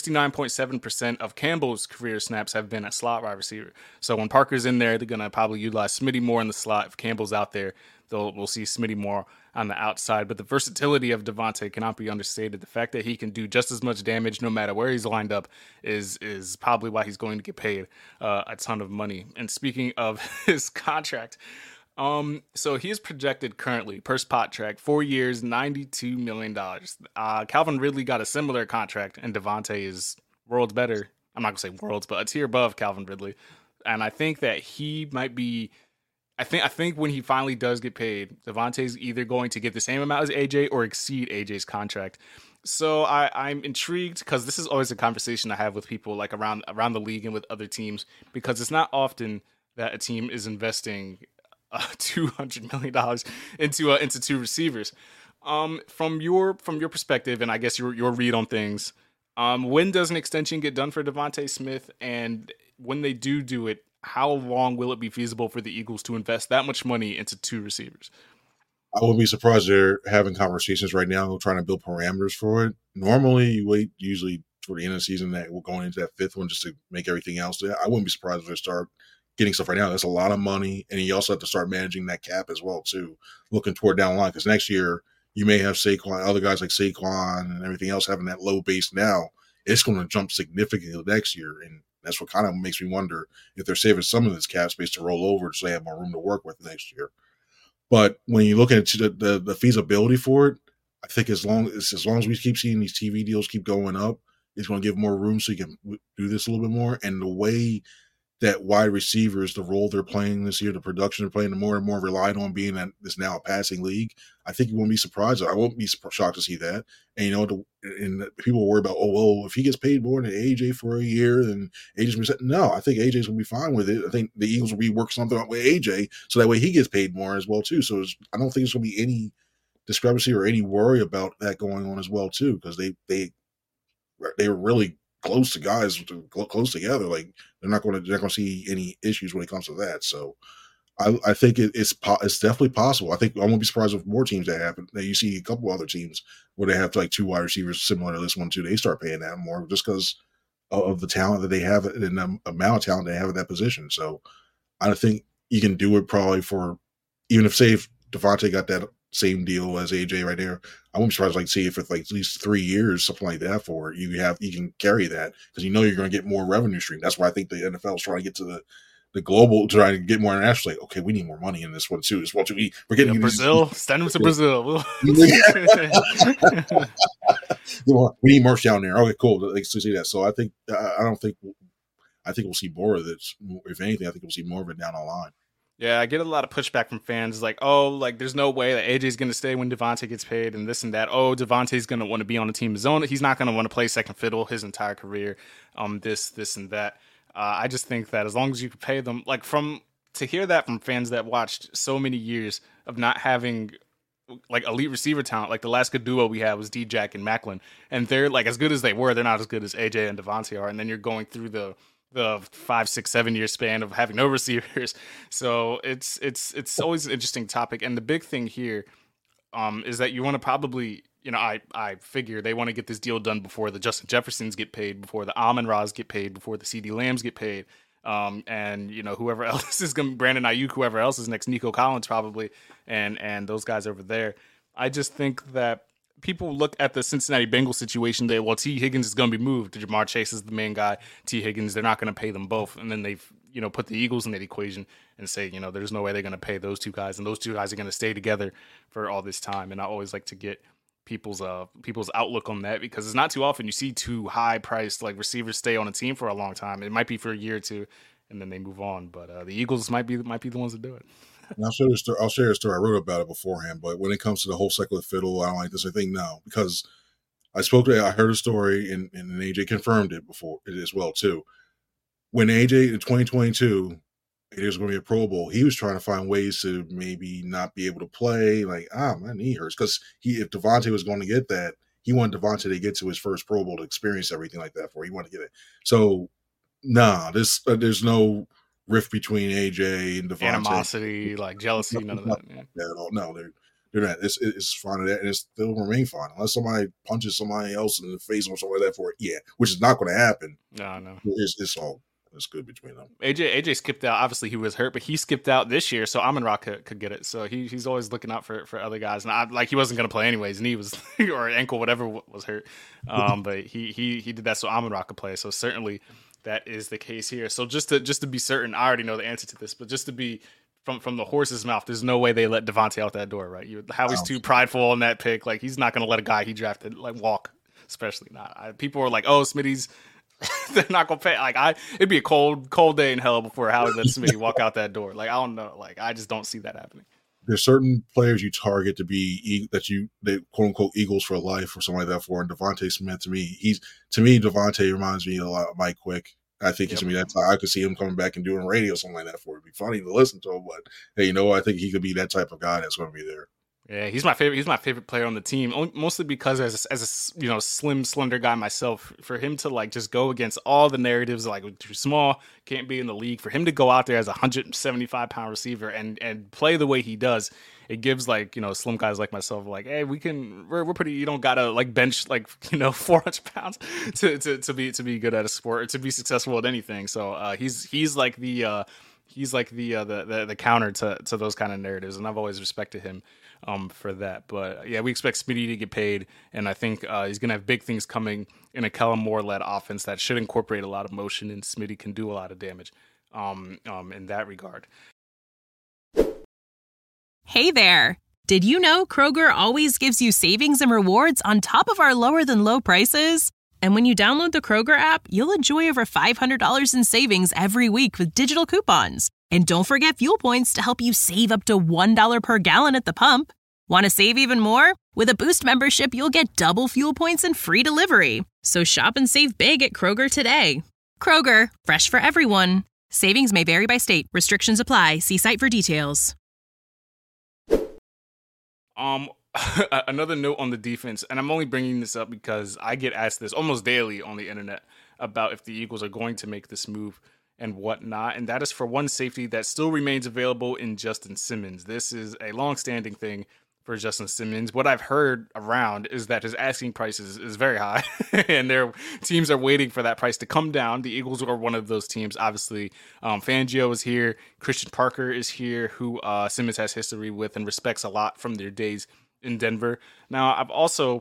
69.7% of Campbell's career snaps have been at slot wide receiver. So when Parker's in there, they're gonna probably utilize Smitty more in the slot. If Campbell's out there, we'll see Smitty more on the outside. But the versatility of Devontae cannot be understated. The fact that he can do just as much damage no matter where he's lined up is probably why he's going to get paid a ton of money. And speaking of his contract, so he is projected currently per Spot Track 4 years, $92 million. Calvin Ridley got a similar contract, and Devontae is worlds better. I'm not gonna say worlds, but a tier above Calvin Ridley. And I think that he might be. I think when he finally does get paid, Devontae's either going to get the same amount as AJ or exceed AJ's contract. So I'm intrigued because this is always a conversation I have with people like around the league and with other teams, because it's not often that a team is investing $200 million into 2 receivers. From your perspective, and I guess your read on things, when does an extension get done for Devontae Smith, and when they do it, how long will it be feasible for the Eagles to invest that much money into 2 receivers? I wouldn't be surprised they're having conversations right now, trying to build parameters for it. Normally, you wait usually toward the end of the season that we're going into that 5th one just to make everything else there. I wouldn't be surprised if they start getting stuff right now. That's a lot of money, and you also have to start managing that cap as well too, looking toward down the line, because next year you may have Saquon, other guys like Saquon and everything else having that low base now. It's going to jump significantly next year, and that's what kind of makes me wonder if they're saving some of this cap space to roll over so they have more room to work with next year. But when you look at the feasibility for it, I think as long as we keep seeing these TV deals keep going up, it's going to give more room so you can do this a little bit more. And the way that wide receivers, the role they're playing this year, the production they're playing, the more and more relied on being that this now a passing league, I think you won't be surprised. I won't be shocked to see that. And, and people worry about, if he gets paid more than AJ for a year, then AJ's going to say, no, I think AJ's going to be fine with it. I think the Eagles will be working something out with AJ so that way he gets paid more as well, too. So I don't think there's going to be any discrepancy or any worry about that going on as well, too, because they were really close to guys close together. Like they're not going to see any issues when it comes to that. So I think it's definitely possible. I think I won't be surprised if more teams that happen. That you see a couple other teams where they have like 2 wide receivers similar to this one too. They start paying that more just because of the talent that they have and the amount of talent they have at that position. So I think you can do it probably for even if Devontae got that same deal as AJ right there. I won't be surprised see if it's like at least 3 years, something like that for it. You can carry that because you're going to get more revenue stream. That's why I think the NFL is trying to get to the global, trying to get more international. Like, okay, we need more money in this one too. We're getting Brazil. Send them to Brazil. We need merch down there. Okay, cool. Like to see that. So I think I think we'll see more of this. If anything, I think we'll see more of it down the line. Yeah, I get a lot of pushback from fans like, there's no way that AJ's going to stay when Devontae gets paid and this and that. Devontae's going to want to be on the team of his own. He's not going to want to play second fiddle his entire career. This and that. I just think that as long as you can pay them, to hear that from fans that watched so many years of not having like elite receiver talent, like the last good duo we had was D-Jack and Macklin, and they're like as good as they were, they're not as good as AJ and Devontae are. And then you're going through the 5, 6, 7 year span of having no receivers. So it's always an interesting topic. And the big thing here is that you want to probably, I figure they want to get this deal done before the Justin Jeffersons get paid, before the Amon-Ra's get paid, before the CeeDee Lambs get paid. And whoever else is going to, Brandon Ayuk, whoever else is next, Nico Collins probably, and those guys over there. I just think that people look at the Cincinnati Bengals situation. T. Higgins is going to be moved. Jamar Chase is the main guy. T. Higgins, they're not going to pay them both. And then they've, put the Eagles in that equation and say, there's no way they're going to pay those 2 guys. And those 2 guys are going to stay together for all this time. And I always like to get people's outlook on that because it's not too often you see 2 high-priced receivers stay on a team for a long time. It might be for a year or 2, and then they move on. But the Eagles might be the ones that do it. And I'll share a story. I wrote about it beforehand, but when it comes to the whole cycle of fiddle, I don't like this. I think no, because I heard a story, and AJ confirmed it before it as well too. When AJ in 2022, AJ was going to be a Pro Bowl. He was trying to find ways to maybe not be able to play. Like, my knee hurts because if Devontae was going to get that, he wanted Devontae to get to his first Pro Bowl to experience everything like that. He wanted to get it. So, there's no rift between AJ and Devontae. Animosity, jealousy, none of that. No, they're not. It's fine, and it still remain fine unless somebody punches somebody else in the face or something like that for it. Yeah, which is not going to happen. No. It's good between them. AJ skipped out. Obviously, he was hurt, but he skipped out this year, so Amon-Ra could get it. So he's always looking out for other guys. And he wasn't going to play anyways. Knee was or ankle, whatever was hurt. But he did that so Amon-Ra could play. So certainly that is the case here. So just to be certain, I already know the answer to this, but just to be from the horse's mouth, there's no way they let Devontae out that door, right? Howie's too prideful on that pick. He's not going to let a guy he drafted walk, especially not. People are like, Smitty's. They're not gonna pay. It'd be a cold day in hell before Howie lets somebody walk out that door. I don't know. I just don't see that happening. There's certain players you target to be they quote unquote Eagles for life or something like that for. And Devontae Smith to me, Devontae reminds me a lot of Mike Quick. I think he's gonna be that type. I could see him coming back and doing radio or something like that for it. It'd be funny to listen to him, but hey, I think he could be that type of guy that's gonna be there. Yeah, he's my favorite. He's my favorite player on the team, mostly because as a slim, slender guy myself, for him to just go against all the narratives too small, can't be in the league. For him to go out there as a 175-pound receiver and play the way he does, it gives slim guys like myself hey, we're pretty. You don't gotta bench 400 pounds to be good at a sport or to be successful at anything. So he's like the counter to those kind of narratives, and I've always respected him for that. But yeah, we expect Smitty to get paid, and I think he's going to have big things coming in a Kellen Moore-led offense that should incorporate a lot of motion, and Smitty can do a lot of damage in that regard. Hey there. Did you know Kroger always gives you savings and rewards on top of our lower than low prices? And when you download the Kroger app, you'll enjoy over $500 in savings every week with digital coupons. And don't forget fuel points to help you save up to $1 per gallon at the pump. Want to save even more? With a Boost membership, you'll get double fuel points and free delivery. So shop and save big at Kroger today. Kroger, fresh for everyone. Savings may vary by state. Restrictions apply. See site for details. Another note on the defense, and I'm only bringing this up because I get asked this almost daily on the internet about if the Eagles are going to make this move and whatnot, and that is for one safety that still remains available in Justin Simmons. This is a long-standing thing for Justin Simmons. What I've heard around is that his asking price is very high, and their teams are waiting for that price to come down. The Eagles are one of those teams. Obviously, Fangio is here. Christian Parker is here, who Simmons has history with and respects a lot from their days in Denver. Now, I've also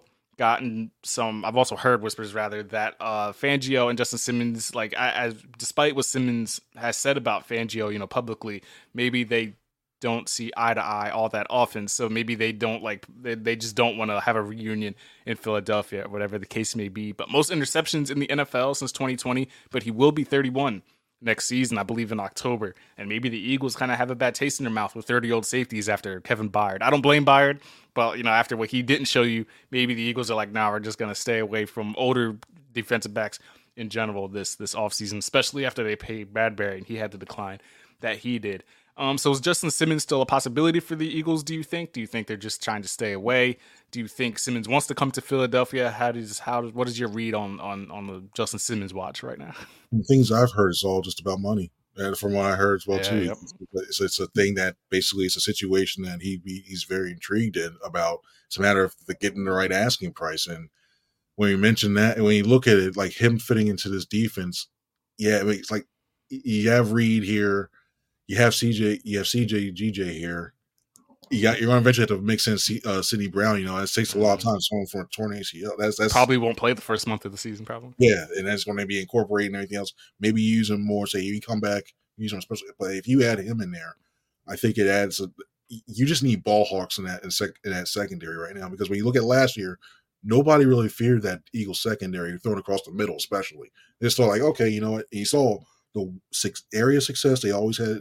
heard whispers rather that Fangio and Justin Simmons, despite what Simmons has said about Fangio, publicly, maybe they don't see eye to eye all that often. So maybe they don't they just don't want to have a reunion in Philadelphia or whatever the case may be. But most interceptions in the NFL since 2020, but he will be 31 next season, I believe in October. And maybe the Eagles kind of have a bad taste in their mouth with 30-year-old safeties after Kevin Byard. I don't blame Byard, but after what he didn't show you, maybe the Eagles are like, nah, we're just going to stay away from older defensive backs in general this offseason, especially after they paid Bradbury and he had the decline that he did. So is Justin Simmons still a possibility for the Eagles, do you think? Do you think they're just trying to stay away? Do you think Simmons wants to come to Philadelphia? What is your read on the Justin Simmons watch right now? The things I've heard is all just about money. And from what I heard as well, too, yep. It's a thing that basically it's a situation that he's very intrigued in about. It's a matter of getting the right asking price. And when you mention that, and when you look at it, like him fitting into this defense, yeah, I mean, it's like you have Reed here. You have CJ, GJ here. You're going to eventually have to mix in Sidney Brown. It takes a lot of time. Someone for a torn ACL. That's probably won't play the first month of the season, probably. Yeah, and that's going to be incorporating everything else. Maybe you use him more. Say if you come back, use him especially. But if you add him in there, I think it adds. You just need ball hawks in that secondary right now, because when you look at last year, nobody really feared that Eagles secondary thrown across the middle, especially. They just thought like, okay, you know what? And you saw the area success they always had.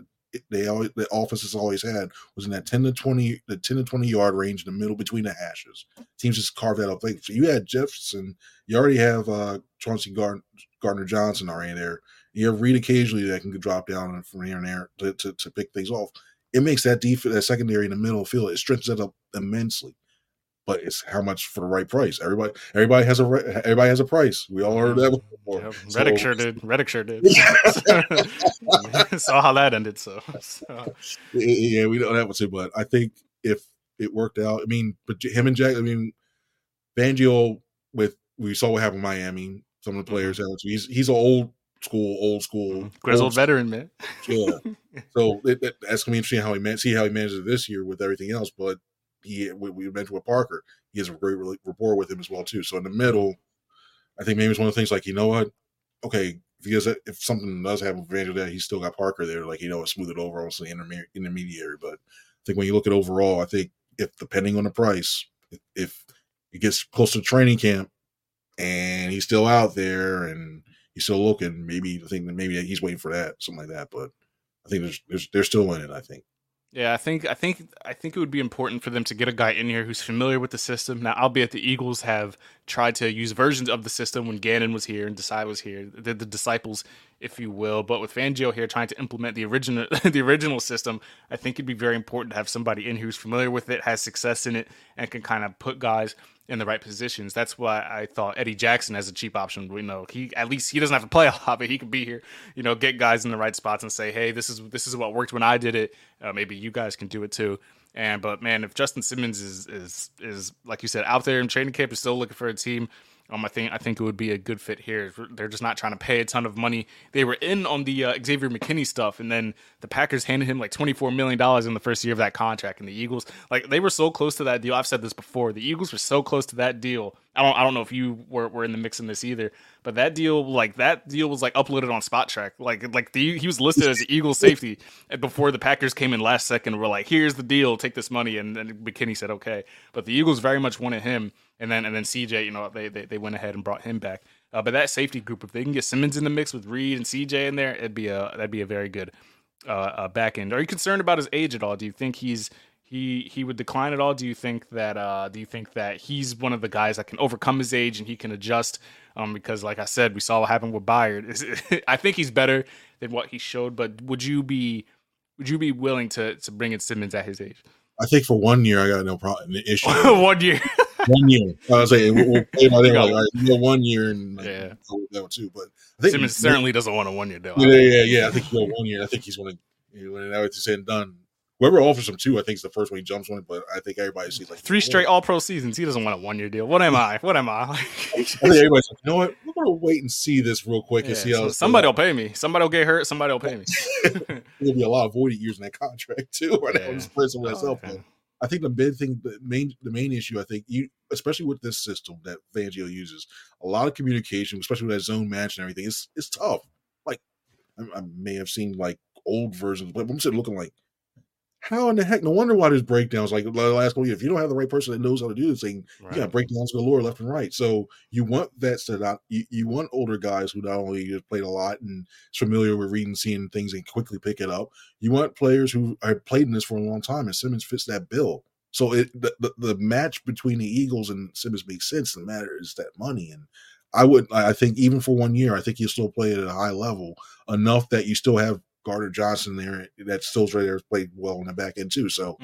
The offenses always had was in that 10 to 20 yard range in the middle between the hashes. Teams just carve that up. So you had Jefferson, you already have Chauncey Gardner Johnson already there. You have Reed occasionally that can drop down from here and there to pick things off. It makes that defense, that secondary in the middle of the field, it strengthens that up immensely. But it's how much for the right price. Everybody has a price. We all heard that before. Yep. Reddick sure did. Saw how that ended. So. Yeah, we know that was it. But I think if it worked out, I mean, but him and Jack, I mean, Fangio we saw what happened in Miami. Some of the players, he's an old school, grizzled veteran, man. Yeah. So that's gonna be interesting how he manages it this year with everything else, but. We mentioned with Parker, he has a great rapport with him as well too. So in the middle, I think maybe it's one of the things like, you know what, okay, if something does happen with Vandal, that he's still got Parker there, like smooth it over, obviously intermediary. But I think when you look at overall, I think if depending on the price, if it gets close to training camp and he's still out there and he's still looking, maybe he's waiting for that, something like that. But I think they're still in it. I think. Yeah, I think it would be important for them to get a guy in here who's familiar with the system. Now, albeit the Eagles have tried to use versions of the system when Gannon was here and Desai was here, the disciples, if you will. But with Fangio here trying to implement the original system, I think it'd be very important to have somebody in who's familiar with it, has success in it, and can kind of put guys in the right positions. That's why I thought Eddie Jackson as a cheap option. He doesn't have to play a lot, but he could be here, get guys in the right spots and say, hey, this is what worked when I did it. Maybe you guys can do it too. But man, if Justin Simmons is like you said, out there in training camp, is still looking for a team, I think it would be a good fit here. They're just not trying to pay a ton of money. They were in on the Xavier McKinney stuff, and then the Packers handed him like $24 million in the first year of that contract. And the Eagles, like, they were so close to that deal. I've said this before. The Eagles were so close to that deal. I don't know if you were in the mix in this either, but that deal was like uploaded on Spot Track. He was listed as the Eagles safety before the Packers came in last second and were like, here's the deal, take this money. And then McKinney said, okay. But the Eagles very much wanted him. And then CJ, they went ahead and brought him back. But that safety group, if they can get Simmons in the mix with Reed and CJ in there, that'd be a very good back end. Are you concerned about his age at all? Do you think he would decline at all? Do you think that he's one of the guys that can overcome his age and he can adjust? Because like I said, we saw what happened with Byard. I think he's better than what he showed. But would you be willing to bring in Simmons at his age? I think for 1 year, I got no problem. The issue 1 year. 1 year. I was saying we'll play by there. Like, all right, 1 year and go with that too. But I think Simmons certainly doesn't want a 1 year deal. Yeah. I think he'll go 1 year. I think he's going to when everything's said and done. Whoever offers him 2, I think is the first one he jumps on it. But I think everybody sees like 3 straight All-Pro seasons. He doesn't want a 1 year deal. What am I? I think everybody's like, you know what? We're going to wait and see this real quick and see how somebody will pay me. Somebody will get hurt. Somebody will pay me. There'll be a lot of voided years in that contract too. Right now, just play somewhere else. I think the big thing, the main issue, I think, especially with this system that Fangio uses, a lot of communication, especially with that zone match and everything, it's tough. Like, I may have seen like old versions, but I'm sitting looking like, how in the heck? No wonder why there's breakdowns like the last couple years. If you don't have the right person that knows how to do this thing, you got breakdowns galore left and right. So you want vets you want older guys who not only have played a lot and is familiar with reading, seeing things and quickly pick it up. You want players who have played in this for a long time, and Simmons fits that bill. So the match between the Eagles and Simmons makes sense. The matter is that money, and I think even for 1 year, I think he'll still play at a high level enough that you still have Gardner Johnson there that still's right there played well in the back end too. So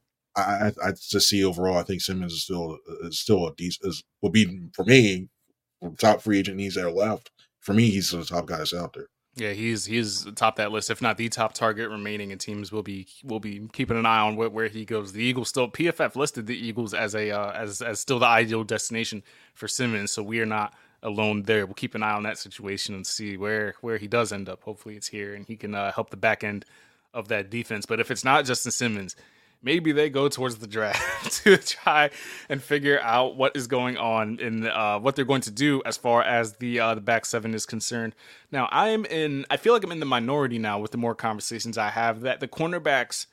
I just see overall, I think Simmons is still a decent, will be for me top free agent needs that are left. For me, he's the top guy that's out there. Yeah, he's top that list, if not the top target remaining, and teams will be keeping an eye on where he goes. The Eagles still PFF listed the Eagles as as still the ideal destination for Simmons, so we are not alone there. We'll keep an eye on that situation and see where he does end up. Hopefully it's here and he can help the back end of that defense. But if it's not Justin Simmons, maybe they go towards the draft to try and figure out what is going on and what they're going to do as far as the back seven is concerned. Now I feel like I'm in the minority now with the more conversations I have that the cornerbacks,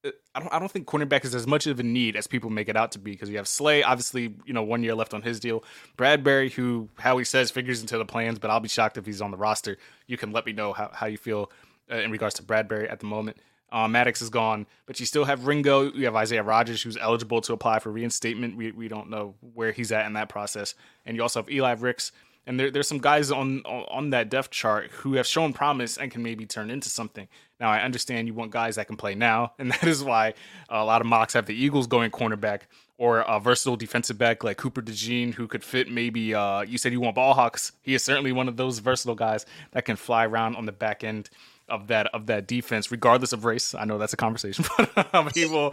I don't think cornerback is as much of a need as people make it out to be, because you have Slay, obviously, 1 year left on his deal. Bradbury, who Howie says figures into the plans, but I'll be shocked if he's on the roster. You can let me know how you feel in regards to Bradbury at the moment. Maddox is gone, but you still have Ringo. You have Isaiah Rodgers, who's eligible to apply for reinstatement. We don't know where he's at in that process. And you also have Eli Ricks. And there's some guys on that depth chart who have shown promise and can maybe turn into something. Now, I understand you want guys that can play now, and that is why a lot of mocks have the Eagles going cornerback or a versatile defensive back like Cooper DeJean, who could fit maybe, you said you want ball hawks. He is certainly one of those versatile guys that can fly around on the back end of that defense, regardless of race. I know that's a conversation, but he will.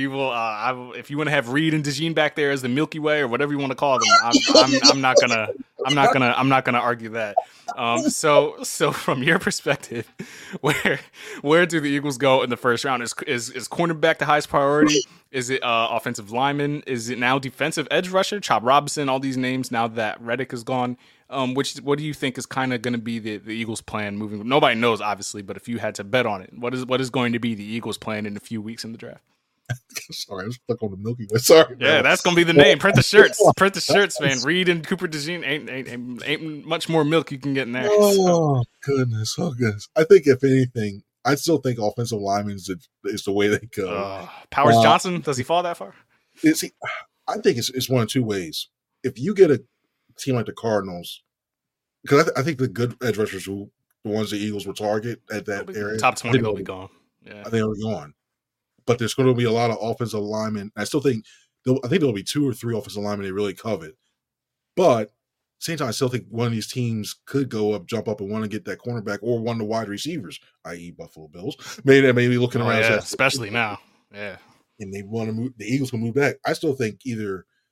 If you want to have Reed and DeJean back there as the Milky Way or whatever you want to call them, I'm not gonna argue that. So from your perspective, where do the Eagles go in the first round? Is cornerback the highest priority? Is it offensive lineman? Is it now defensive edge rusher? Chop Robinson, all these names now that Reddick is gone. What do you think is kind of going to be the Eagles' plan moving? Nobody knows, obviously, but if you had to bet on it, what is going to be the Eagles' plan in a few weeks in the draft? Sorry, I was stuck on the Milky Way. Sorry. Yeah, that's going to be the name. Print the shirts. Print the shirts, man. Reed and Cooper DeJean ain't much more milk you can get in there. Oh, goodness. I think, if anything, I still think offensive linemen is the way they go. Powers Johnson, does he fall that far? I think it's one of two ways. If you get a team like the Cardinals, because I think the good edge rushers, the ones the Eagles will target at that area, top 20 will be gone. Yeah, I think they'll be gone. But there's going to be a lot of offensive linemen. I still think there'll be 2 or 3 offensive linemen they really covet. But at the same time, I still think one of these teams could jump up and want to get that cornerback or one of the wide receivers, i.e. Buffalo Bills. Maybe looking around, especially now. Yeah, and they want to move. The Eagles can move back. I still think either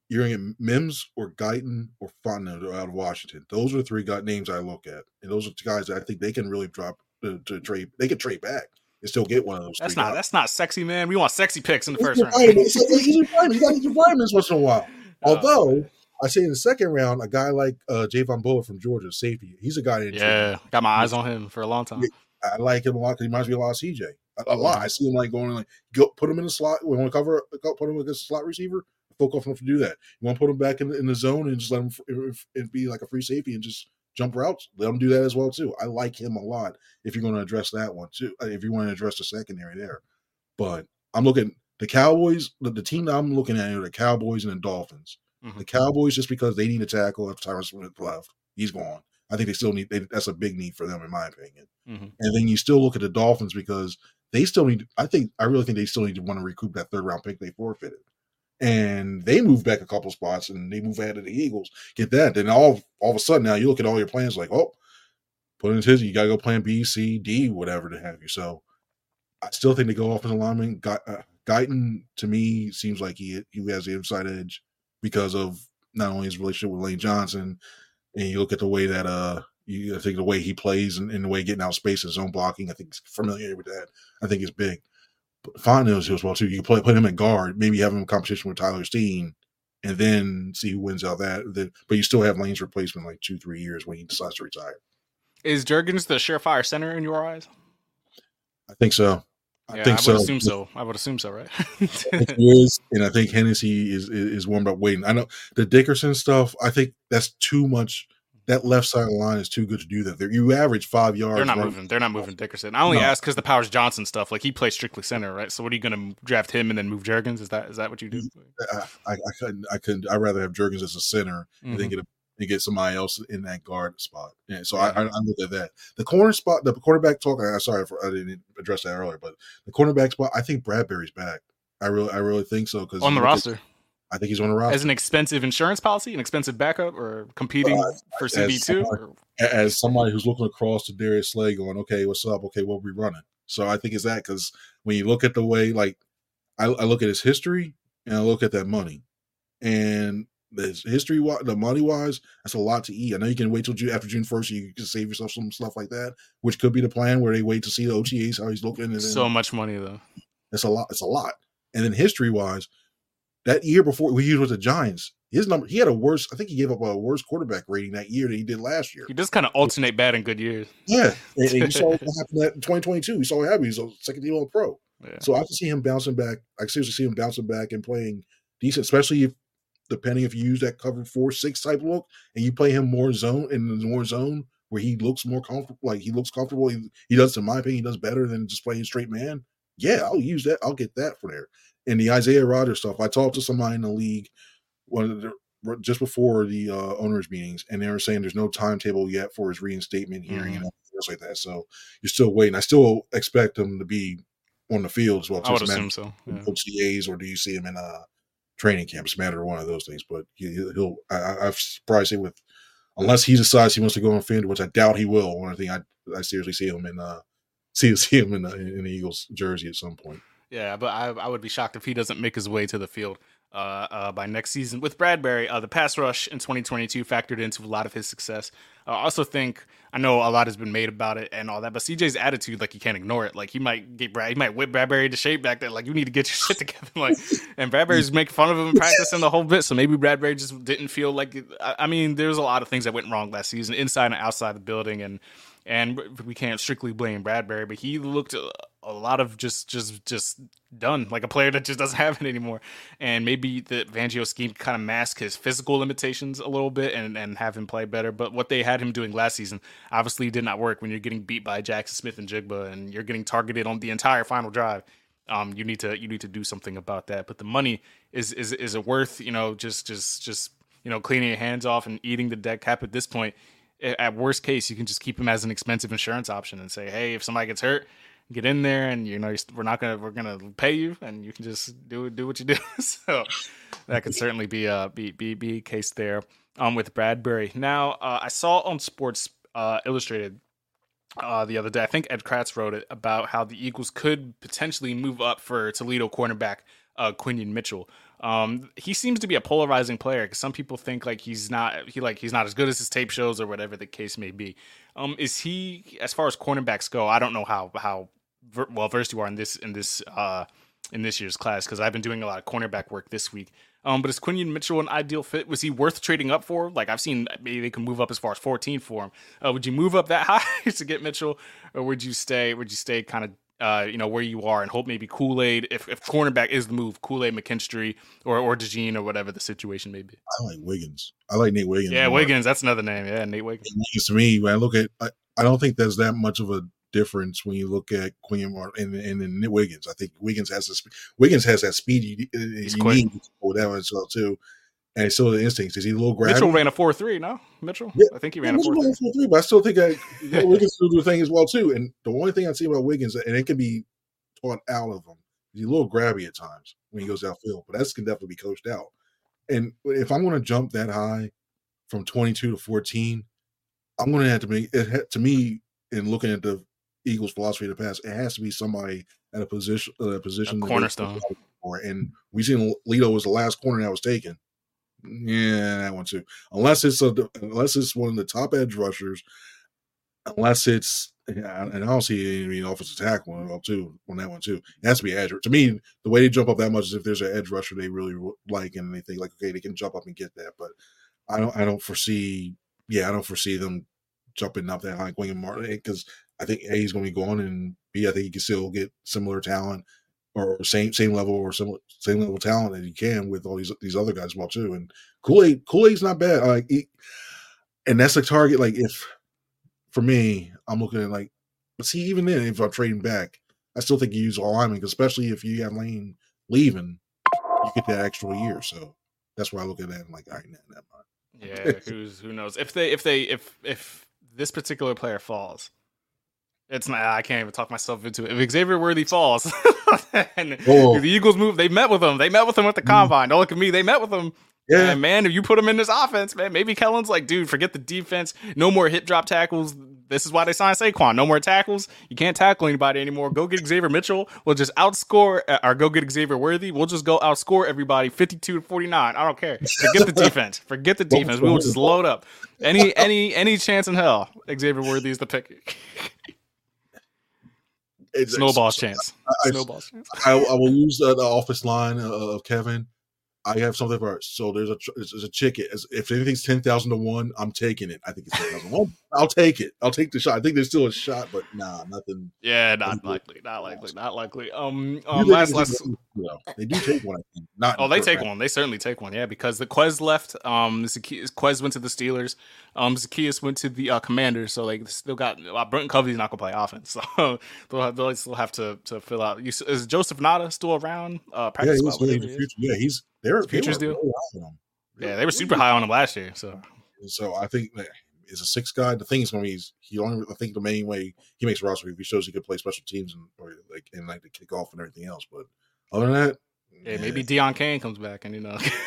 you're going to get Mims or Guyton or Fontenot out of Washington. Those are the three names I look at. And those are the guys that I think they can really drop to trade. They can trade back and still get one of those. That's not sexy, man. We want sexy picks in the first round. He's got his requirements once in a while. Although, I say in the second round, a guy like Javon Bullard from Georgia, safety, he's a guy that got my eyes on him for a long time. I like him a lot because he reminds me a lot of CJ. A lot. I see him like going go put him in the slot. We want to put him against a slot receiver. Focus enough to do that. You want to put him back in the zone and just let him be like a free safety and just jump routes. Let him do that as well too. I like him a lot. If you're going to address that one too, if you want to address the secondary there, but I'm looking the Cowboys. The team that I'm looking at are the Cowboys and the Dolphins. The Cowboys, just because they need a tackle after Tyron Smith left, he's gone. I think they still need. That's a big need for them, in my opinion. And then you still look at the Dolphins because they still need. I really think they still need to want to recoup that third round pick they forfeited. And they move back a couple spots, and they move ahead of the Eagles. Get that? Then all of a sudden, now you look at all your plans like, put in his. You got to go plan B, C, D, whatever to have you. So I still think they go offensive lineman. Guyton to me seems like he has the inside edge. Because of not only his relationship with Lane Johnson, and you look at the way that I think the way he plays and the way getting out space and zone blocking, I think he's familiar with that. I think it's big. But Fontenot as well too. You can put him at guard, maybe have him in competition with Tyler Steen, and then see who wins out that. But you still have Lane's replacement like 2-3 years when he decides to retire. Is Jurgens the surefire center in your eyes? I think so. I would assume so. I would assume so, right? It is, and I think Hennessy is warmed up waiting. I know the Dickerson stuff. I think that's too much. That left side of the line is too good to do that. You average 5 yards. They're not moving Dickerson. I only ask because the Powers Johnson stuff. Like he plays strictly center, right? So what are you going to draft him and then move Jurgens? Is that what you do? I couldn't. I'd rather have Jurgens as a center and then get somebody else in that guard spot. Yeah, so I look at that. The corner spot, the quarterback talk. Sorry I didn't address that earlier, but the cornerback spot, I think Bradbury's back. I really think so because on the roster. I think he's on the roster as an expensive insurance policy, an expensive backup, or competing for CB2. As somebody who's looking across to Darius Slay, going, okay, what's up? Okay, what are we running? So I think it's that because when you look at the way, like I look at his history and I look at that money and. The history, the money wise, that's a lot to eat. I know you can wait till after June 1st, you can save yourself some stuff like that, which could be the plan where they wait to see the OTAs how he's looking. And so much money though. It's a lot. It's a lot. And then history wise, that year before we used with the Giants, his number he had a worse. I think he gave up a worse quarterback rating that year than he did last year. He does kind of alternate bad and good years. Yeah, and you saw what happened in 2022. You saw what happened. He's a second team All Pro. Yeah. So I can see him bouncing back. I can seriously see him bouncing back and playing decent, especially if. Depending if you use that cover 4-6 type look and you play him more zone where he looks more comfortable, like he looks comfortable. He does, in my opinion, he does better than just playing straight man. Yeah, I'll use that. I'll get that for there. And the Isaiah Rodgers stuff, I talked to somebody in the league just before the owners meetings, and they were saying there's no timetable yet for his reinstatement hearing and stuff like that. So you're still waiting. I still expect him to be on the field as well. I would assume so. Yeah. OTAs, or do you see him in training camp? It's a matter of one of those things, but he'll. I've probably say unless he decides he wants to go on FanDuel, which I doubt he will. One thing I seriously see him in the Eagles jersey at some point. Yeah, but I would be shocked if he doesn't make his way to the field by next season. With Bradbury, the pass rush in 2022 factored into a lot of his success. I also think, I know a lot has been made about it and all that, but CJ's attitude, like, you can't ignore it. Like, he might whip Bradbury into shape back there. Like, you need to get your shit together. Like, and Bradbury's making fun of him in practice and the whole bit. So maybe Bradbury just didn't feel like it. I mean, there's a lot of things that went wrong last season, inside and outside the building, and we can't strictly blame Bradbury, but he looked a lot of just done, like a player that just doesn't have it anymore. And maybe the Fangio scheme kind of mask his physical limitations a little bit and have him play better. But what they had him doing last season obviously did not work when you're getting beat by Jackson Smith and Jigba and you're getting targeted on the entire final drive. You need to do something about that. But the money is it worth, just cleaning your hands off and eating the dead cap at this point? At worst case, you can just keep him as an expensive insurance option and say, hey, if somebody gets hurt, get in there, and we're gonna pay you, and you can just do what you do. So that could certainly be a case there with Bradbury. Now, I saw on Sports Illustrated the other day, I think Ed Kratz wrote it, about how the Eagles could potentially move up for Toledo cornerback Quinion Mitchell. He seems to be a polarizing player because some people think like he's not as good as his tape shows or whatever the case may be. Is he, as far as cornerbacks go? I don't know how well versed you are in this year's class because I've been doing a lot of cornerback work this week. But is Quinion Mitchell an ideal fit? Was he worth trading up for? Like I've seen maybe they can move up as far as 14 for him. Would you move up that high to get Mitchell, or would you stay kind of where you are and hope maybe Kool-Aid, if cornerback is the move, Kool-Aid, McKinstry, or DeJean, or whatever the situation may be? I like Wiggins. I like Nate Wiggins. Yeah, Wiggins, that's another name. Yeah, Nate Wiggins. Wiggins to me, when I look at, I don't think there's that much of a difference when you look at Quinion and Nate Wiggins. I think Wiggins has that speed you need for that one as well too. And so the instincts, is he a little grabby? Mitchell ran a 4.3, no? Mitchell? Yeah. I think he ran a 4.3. But I still think Wiggins still do the thing as well too. And the only thing I see about Wiggins, and it can be taught out of him, he's a little grabby at times when he goes outfield, but that can definitely be coached out. And if I'm going to jump that high from 22 to 14, I'm going to have to make it, to me, in looking at the Eagles' philosophy of the past, it has to be somebody at a position A cornerstone. And we seen Lito was the last corner that was taken. Yeah, that one too. Unless it's one of the top edge rushers, unless it's, and I don't see any offensive tackle too on that one too. It has to be edge. To me, the way they jump up that much is if there's an edge rusher they really like and they think like, okay, they can jump up and get that. But I don't foresee them jumping up that high, Quinion Martin, because I think A, he's going to be gone, and B, I think he can still get similar talent or same level or same level talent that he can with all these other guys as well too. And Kool-Aid's not bad. And that's a target. Like, if for me, I'm looking at like, but see, even then, if I'm trading back, I still think you use all linemen, especially if you have Lane leaving, you get that extra year. So that's why I look at that and like, all right, never mind. Yeah, who knows if this particular player falls. It's not. I can't even talk myself into it. If Xavier Worthy falls, and the Eagles move, they met with him. They met with him at the combine. Don't look at me. They met with him. Yeah, and man, if you put him in this offense, man, maybe Kellen's like, dude, forget the defense. No more hip drop tackles. This is why they signed Saquon. No more tackles. You can't tackle anybody anymore. Go get Xavier Mitchell. We'll just outscore, or go get Xavier Worthy. We'll just go outscore everybody 52-49. I don't care. Forget the defense. Forget the defense. We will just load up. Any chance in hell, Xavier Worthy is the pick. Snowball's chance. Snowball's chance. I will use the office line of Kevin. I have something for it. So there's a chick. If anything's 10,000 to 1, I'm taking it. I think it's 10,000 to 1. I'll take it. I'll take the shot. I think there's still a shot, but nah, nothing. Yeah, not likely. Last. They do take one. I think. They take one. They certainly take one. Yeah, because the Quez left. Quez went to the Steelers. Zacchaeus went to the Commanders. So they still got. Brenton Covey's not gonna play offense, so they'll still have to fill out. Is Joseph Nada still around? Practice he's there. Futures deal. They were super high on him last year. So I think is a 6 guy. The thing is going to be he only. I think the main way he makes a roster if he shows he could play special teams and the kickoff and everything else. But other than that, maybe Deion Kane comes back and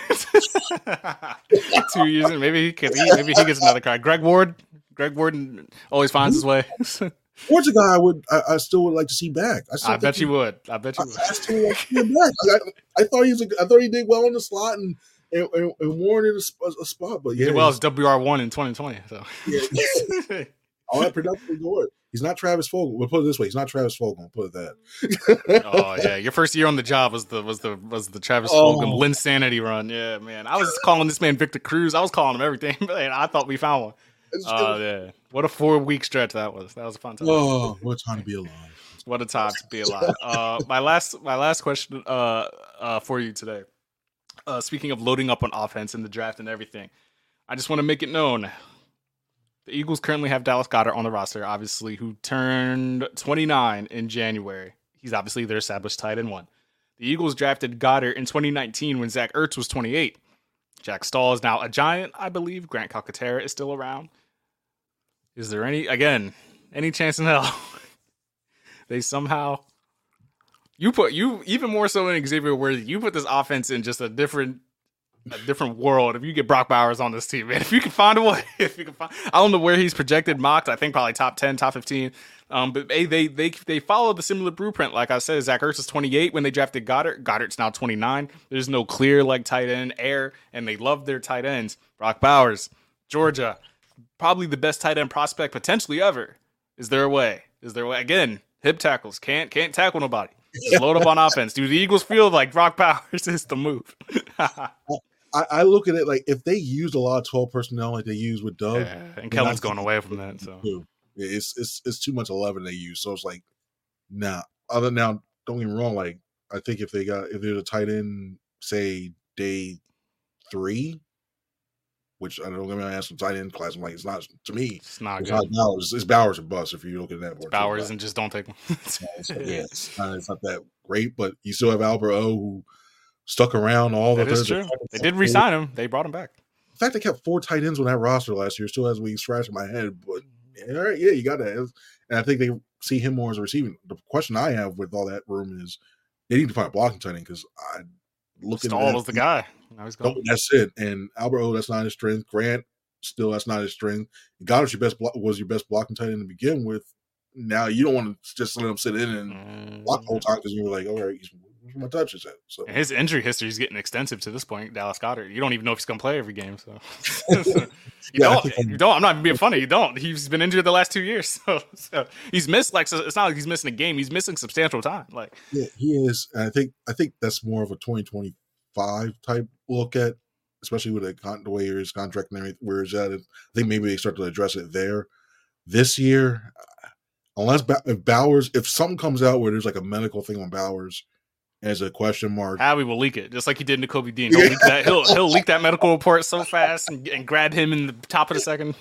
2 years in, maybe he gets another card. Greg Ward always finds his way. Ward's a guy I still would like to see back. I bet you would. I still like to see him back. I thought he did well in the slot and warranted a spot. But he did well as WR1 in 2020. So all that production good. He's not Travis Fulgham. We'll put it this way: he's not Travis Fulgham. We'll put it that. Oh yeah, your first year on the job was the Travis Fulgham Linsanity run. Yeah, man. I was calling this man Victor Cruz. I was calling him everything. Man, I thought we found one. Yeah. What a 4-week stretch that was. That was a fun time. Oh, what a time to be alive. What a time to be alive. My last question for you today. Speaking of loading up on offense in the draft and everything, I just want to make it known. The Eagles currently have Dallas Goedert on the roster, obviously, who turned 29 in January. He's obviously their established tight end one. The Eagles drafted Goedert in 2019 when Zach Ertz was 28. Jack Stahl is now a Giant, I believe. Grant Calcaterra is still around. Is there any chance in hell they somehow you even more so than Xavier Worthy, you put this offense in just a different a different world if you get Brock Bowers on this team, man. If you can find a way, I don't know where he's projected mocked. I think probably top 10, top 15. But hey, they follow the similar blueprint. Like I said, Zach Ertz is 28 when they drafted Goddard. Goddard's now 29. There's no clear like tight end air, and they love their tight ends. Brock Bowers, Georgia, probably the best tight end prospect potentially ever. Is there a way? Again, hip tackles can't tackle nobody. Just load up on offense. Do the Eagles feel like Brock Bowers is the move? I look at it like if they used a lot of 12 personnel like they use with Doug, and Kellen's going away from that. So it's too much 11 they use. So it's like, nah. Now, don't get me wrong. Like I think if there's a tight end, say day 3, which I don't get me ask some tight end class. I'm like, it's not to me. It's not it's good. Not Bowers. It's Bowers or bust if you look at that. It's Bowers and just don't take him. It's not that great, but you still have Albert O who stuck around all the. That is true. They did re-sign him. They brought him back. In fact, they kept 4 tight ends on that roster last year. Still has me scratching my head, but all right, yeah, you got that. And I think they see him more as a receiving. The question I have with all that room is they need to find a blocking tight end because I look at Stahl was the guy. Now he's gone. That's it. And Albert O, that's not his strength. Grant, still, that's not his strength. Goddard was your best blocking tight end to begin with. Now you don't want to just let him sit in and block the whole time because you're like, all right, where's my touches at? So and his injury history is getting extensive to this point. Dallas Goedert, you don't even know if he's going to play every game. So you don't. I'm not even being funny. You don't. He's been injured the last 2 years. So he's missed it's not like he's missing a game. He's missing substantial time. Like yeah, he is. And I think that's more of a 2025 type look at, especially with the way his contract and everything, where it's at. I think maybe they start to address it there. This year, unless if Bowers, if something comes out where there's like a medical thing on Bowers as a question mark, Howie will leak it just like he did to Kobe Dean. He'll leak that. He'll leak that medical report so fast and grab him in the top of the second.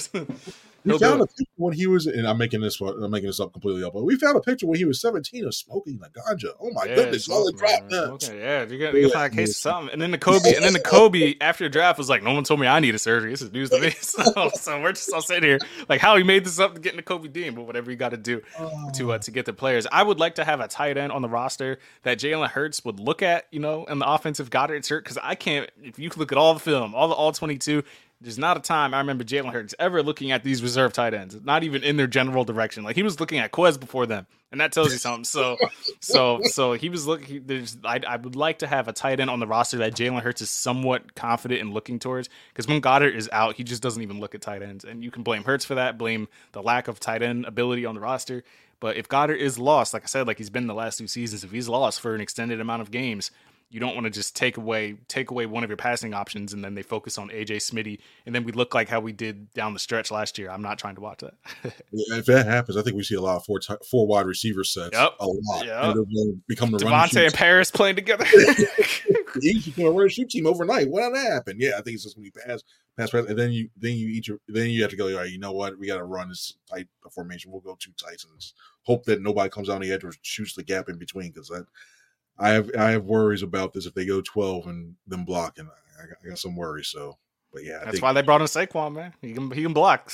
We found a picture when he was, and I'm making this up completely up, but we found a picture when he was 17 of smoking the ganja. Oh my goodness! Holy crap! Okay, yeah, you find a case of something. And then the Kobe after the draft was like, no one told me I needed surgery. This is news to me. So we're just all sitting here like, how he made this up to get into Kobe Dean, but whatever you got to do to get the players. I would like to have a tight end on the roster that Jalen Hurts would look at, in the offensive Goddard's hurt, because I can't. If you look at all the film, all 22. There's not a time I remember Jalen Hurts ever looking at these reserve tight ends, not even in their general direction. Like he was looking at Quez before them, and that tells you something. So he was looking. I would like to have a tight end on the roster that Jalen Hurts is somewhat confident in looking towards, because when Goddard is out, he just doesn't even look at tight ends, and you can blame Hurts for that, blame the lack of tight end ability on the roster. But if Goddard is lost, like I said, like he's been the last 2 seasons, if he's lost for an extended amount of games, you don't want to just take away one of your passing options and then they focus on AJ Smitty and then we look like how we did down the stretch last year. I'm not trying to watch that. Yeah, if that happens, I think we see a lot of four wide receiver sets. Yep. A lot. Yep. And they'll become the Devontae and Paris playing together. The Eagles become a run and shoot team overnight. What did that happen? Yeah, I think it's just going to be pass, and then you have to go. All right, you know what? We got to run this tight formation. We'll go 2 tights and hope that nobody comes down the edge or shoots the gap in between, because I have worries about this if they go 12 and then block, and I got some worries. So, but yeah, that's why they brought in Saquon, man. He can block.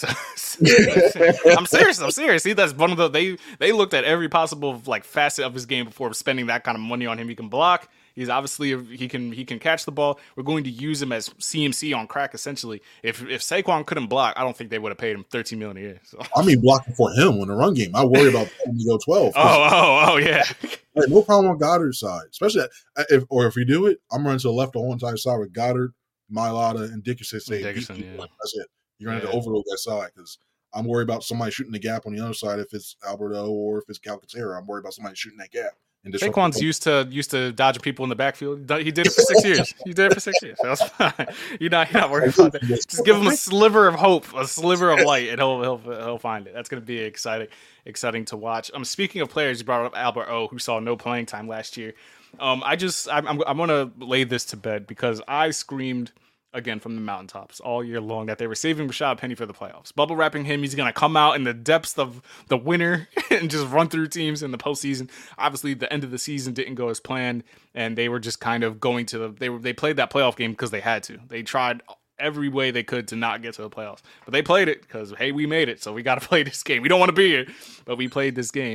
I'm serious. See, that's one of the they looked at every possible facet of his game before spending that kind of money on him. He can block. He's obviously he can catch the ball. We're going to use him as CMC on crack, essentially. If Saquon couldn't block, I don't think they would have paid him $13 million a year. So. I mean, blocking for him in the run game. I worry about when you go 12. Oh yeah. Hey, no problem on Goddard's side, especially if you do it, I'm running to the left on one side with Goddard, Mailata, and Dickerson. Dickerson, yeah. That's it. You're going to have to overload that side because I'm worried about somebody shooting the gap on the other side. If it's Alberto or if it's Calcaterra, I'm worried about somebody shooting that gap. Saquon's used to dodging people in the backfield. He did it for 6 years. That's fine. You're not worried about that. Just give him a sliver of hope, a sliver of light, and he'll find it. That's going to be exciting to watch. Speaking of players, you brought up Albert O, who saw no playing time last year. I'm going to lay this to bed because I screamed again from the mountaintops all year long that they were saving Rashad Penny for the playoffs. Bubble wrapping him. He's going to come out in the depths of the winter and just run through teams in the postseason. Obviously, the end of the season didn't go as planned, and they were just kind of going to they played that playoff game because they had to. They tried every way they could to not get to the playoffs. But they played it because, hey, we made it, so we got to play this game. We don't want to be here, but we played this game.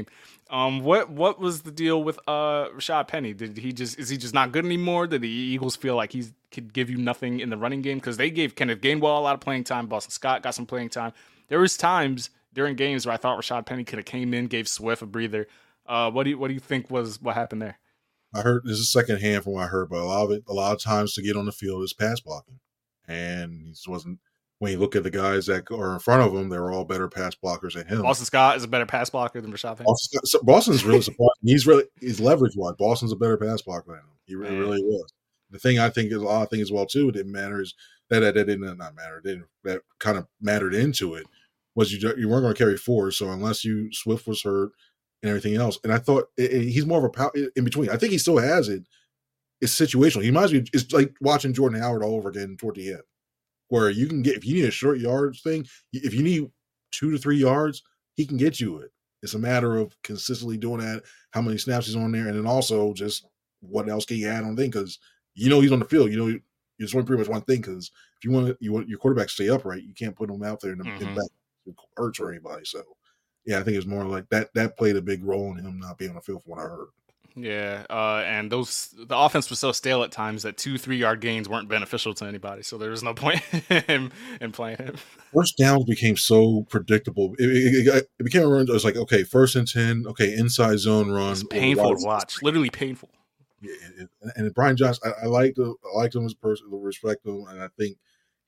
What was the deal with Rashad Penny? Is he just not good anymore? Did the Eagles feel like he could give you nothing in the running game? Because they gave Kenneth Gainwell a lot of playing time. Boston Scott got some playing time. There was times during games where I thought Rashad Penny could have came in, gave Swift a breather. What do you think was what happened there? I heard this is secondhand from what I heard, but a lot of times to get on the field is pass blocking, and he just wasn't. When you look at the guys that are in front of him, they're all better pass blockers than him. Boston Scott is a better pass blocker than Rashad Penny. Boston's really surprising. He's leverage wise. Boston's a better pass blocker than him. He really was. The thing I think is a lot of things as well too. It didn't matter is that did not matter. That kind of mattered into it was you weren't going to carry four. So unless Swift was hurt and everything else, and I thought he's more of a power in between. I think he still has it. It's situational. He reminds me. It's like watching Jordan Howard all over again toward the end, where you can get if you need a short yards thing. If you need 2 to 3 yards, he can get you it. It's a matter of consistently doing that. How many snaps he's on there, and then also just what else can you add on thing because he's on the field. You just want pretty much one thing because if you want your quarterback to stay upright, you can't put him out there in back hurts or anybody. So yeah, I think it's more like that played a big role in him not being on the field from what I heard. Yeah, and the offense was so stale at times that 2-3 yard gains weren't beneficial to anybody. So there was no point in playing him. First downs became so predictable. It became a run. It was like, okay, 1st and 10, okay, inside zone run. It's painful to watch, literally painful. Yeah, and Brian Johnson, I liked him as a person, I respect him, and I think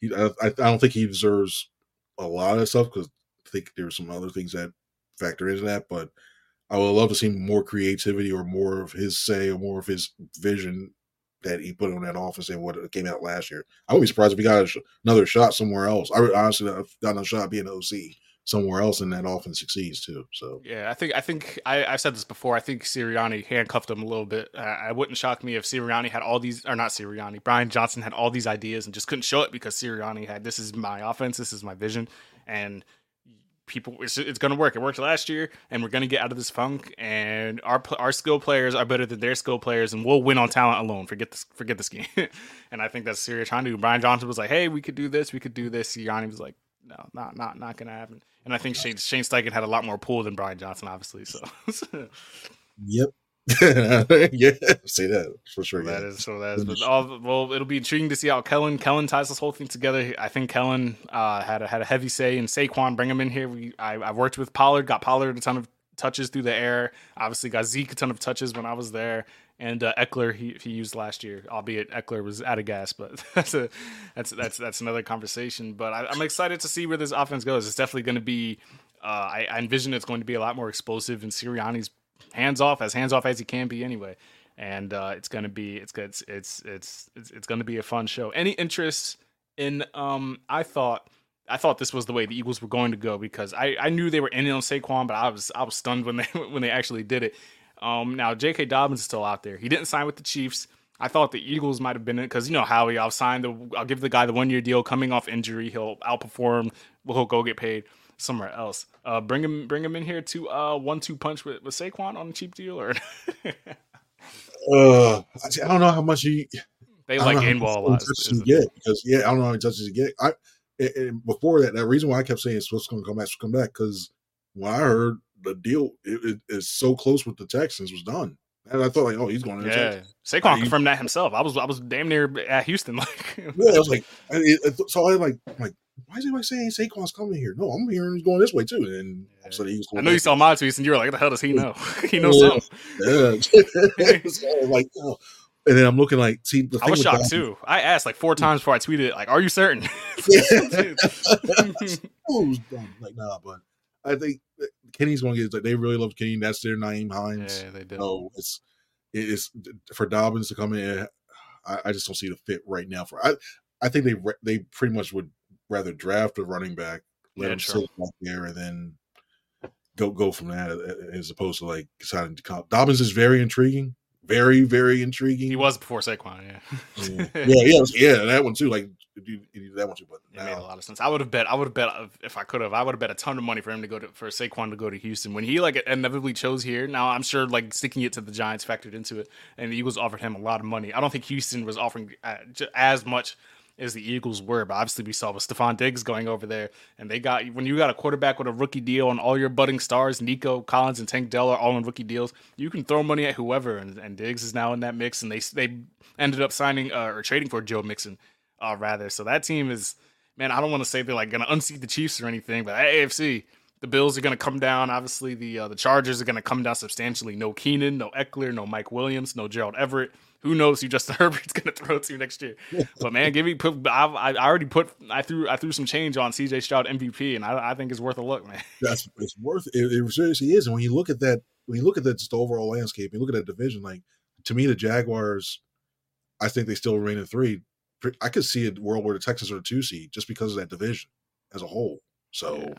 I don't think he deserves a lot of stuff because I think there's some other things that factor into that, but I would love to see more creativity or more of his say or more of his vision that he put on that offense and what came out last year. I wouldn't be surprised if he got another shot somewhere else. I would honestly got another shot being an OC somewhere else and that offense succeeds too. So yeah, I think I've said this before. I think Sirianni handcuffed him a little bit. I wouldn't shock me if Sirianni had all these, or not Sirianni, Brian Johnson had all these ideas and just couldn't show it because Sirianni had, this is my offense, this is my vision, and people, it's going to work. It worked last year, and we're going to get out of this funk. And our skill players are better than their skill players, and we'll win on talent alone. Forget the scheme. And I think that's Sirianni trying to do. Brian Johnson was like, "Hey, we could do this. We could do this." Sirianni was like, "No, not going to happen." And I think Shane Steichen had a lot more pull than Brian Johnson, obviously. So, yep. Yeah, say that for sure. That is. But it'll be intriguing to see how Kellen ties this whole thing together. I think Kellen had a heavy say in Saquon. Bring him in here. I worked with Pollard, got Pollard a ton of touches through the air. Obviously, got Zeke a ton of touches when I was there. And Eckler he used last year, albeit Eckler was out of gas, but that's another conversation. But I'm excited to see where this offense goes. It's definitely going to be. I envision it's going to be a lot more explosive, and Sirianni's hands off as he can be anyway. And it's going to be it's going to be a fun show. Any interest in? I thought this was the way the Eagles were going to go because I knew they were in on Saquon, but I was stunned when they actually did it. Now J.K. Dobbins is still out there. He didn't sign with the Chiefs. I thought the Eagles might have been in because Howie. I'll give the guy the 1 year deal coming off injury. He'll outperform. He'll go get paid somewhere else. Bring him in here to 1-2 punch with Saquon on a cheap deal or. I don't know how much they like Gainwell a lot. Because I don't know how many touches he get. Before that reason why I kept saying Swift's going to come back because when I heard the deal is so close with the Texans was done. And I thought he's going to Texans. Saquon confirmed that himself. I was damn near at Houston. I was like, so I like, why is anybody saying Saquon's coming here? No, I'm hearing he's going this way too. And so I know you saw my tweets and you were like, what the hell does he know? He knows something. Yeah. So like, oh. And then I'm looking like, see, the thing I was shocked too. I asked like 4 times before I tweeted, like, are you certain? Who's done? Like, nah, but I think Kenny's going to get it. They really love Kenny. That's their Nyheim Hines. Yeah, they do. So it's for Dobbins to come in. I just don't see the fit right now. I think they pretty much would rather draft a running back, let him sit back there, and then go from that as opposed to like deciding to come. Dobbins is very intriguing. Very, very intriguing. He was before Saquon, yeah, that one too. Like that one too, but it made a lot of sense. I would have bet if I could have. I would have bet a ton of money for him for Saquon to go to Houston when he like inevitably chose here. Now I'm sure like sticking it to the Giants factored into it, and the Eagles offered him a lot of money. I don't think Houston was offering as much as the Eagles were. But obviously we saw with Stephon Diggs going over there, and when you got a quarterback with a rookie deal and all your budding stars, Nico Collins and Tank Dell are all on rookie deals, you can throw money at whoever, and Diggs is now in that mix, and they ended up signing or trading for Joe Mixon, rather. So that team is, man, I don't want to say they're like going to unseat the Chiefs or anything, but AFC, the Bills are going to come down. Obviously, the Chargers are going to come down substantially. No Keenan, no Eckler, no Mike Williams, no Gerald Everett. Who knows who Justin Herbert's going to throw to next year? But man, I threw some change on CJ Stroud MVP, and I think it's worth a look, man. It's worth it. It seriously is. And when you look at that just the overall landscape, you look at that division. Like, to me, the Jaguars, I think they still remain at 3. I could see a world where the Texans are the 2 seed just because of that division as a whole. So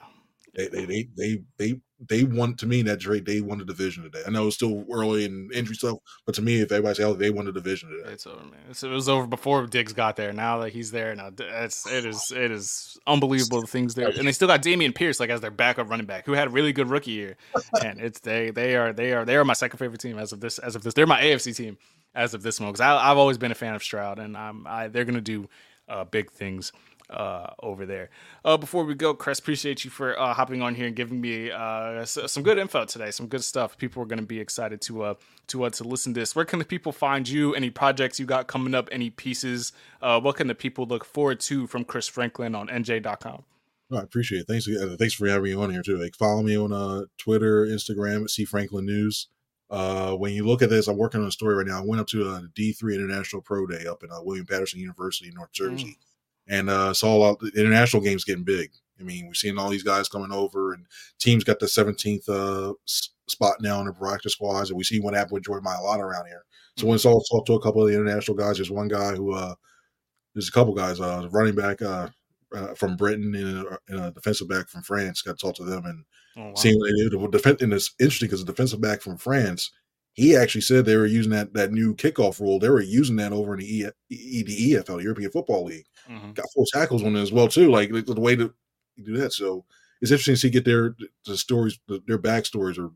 they won, to me, that trade, they won the division today. I know it's still early in injury stuff, but to me, if everybody's healthy, they won the division today. It's over, man. It was over before Diggs got there. Now that he's there, now it is unbelievable the things there, and they still got Dameon Pierce like as their backup running back, who had a really good rookie year. And they are my second favorite team as of this. They're my AFC team as of this moment, because I've always been a fan of Stroud, and they're gonna do big things over there. Before we go, Chris, appreciate you for hopping on here and giving me some good info today, some good stuff. People are going to be excited to listen to this. Where can the people find you? Any projects you got coming up? Any pieces? What can the people look forward to from Chris Franklin on NJ.com? Oh, I appreciate it. Thanks for having me on here too. Like, follow me on Twitter, Instagram at C Franklin News. When you look at this, I'm working on a story right now. I went up to the D3 International Pro Day up in William Patterson University in North Jersey. And saw a lot the international games getting big. I mean, we're seeing all these guys coming over, and teams got the 17th spot now in the practice squads. And we see what happened with Jordan Mailata around here. So when it's all talked to a couple of the international guys, there's one guy who, there's a couple guys, running back from Britain and a defensive back from France, got to talk to them and seeing what they do. And it's interesting because the defensive back from France, he actually said they were using that new kickoff rule. They were using that over in the EFL, the European Football League. Mm-hmm. Got 4 tackles on it as well too. Like the way to do that. So it's interesting to see their stories, their backstories are.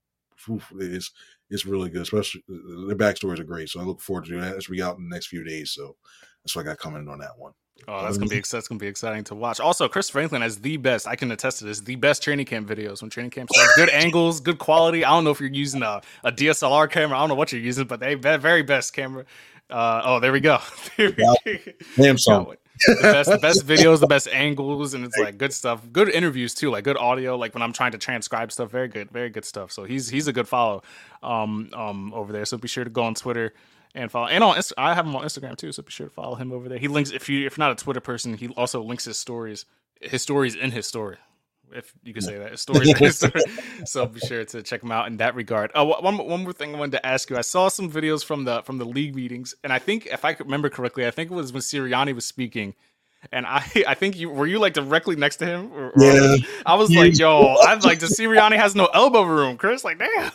It's really good. Especially their backstories are great. So I look forward to doing that as we out in the next few days. So that's what I got coming on that one. Oh, that's gonna be exciting to watch. Also, Chris Franklin has the best. I can attest to this. The best training camp videos when training camp starts. Good angles, good quality. I don't know if you're using a DSLR camera. I don't know what you're using, but they very best camera. There we go. Samsung. The best videos, the best angles, and it's like good stuff. Good interviews too, like good audio. Like when I'm trying to transcribe stuff, very good stuff. So he's a good follow over there. So be sure to go on Twitter and follow. And I have him on Instagram too, so be sure to follow him over there. He links if you're not a Twitter person, he also links his stories in his story. If you could say that, his stories in his story. So be sure to check him out in that regard. One more thing I wanted to ask you. I saw some videos from the league meetings, and I think if I could remember correctly, I think it was when Sirianni was speaking. And I think were you like directly next to him? Yeah. I was like, yo, I'm like, the Sirianni has no elbow room, Chris. Like, damn.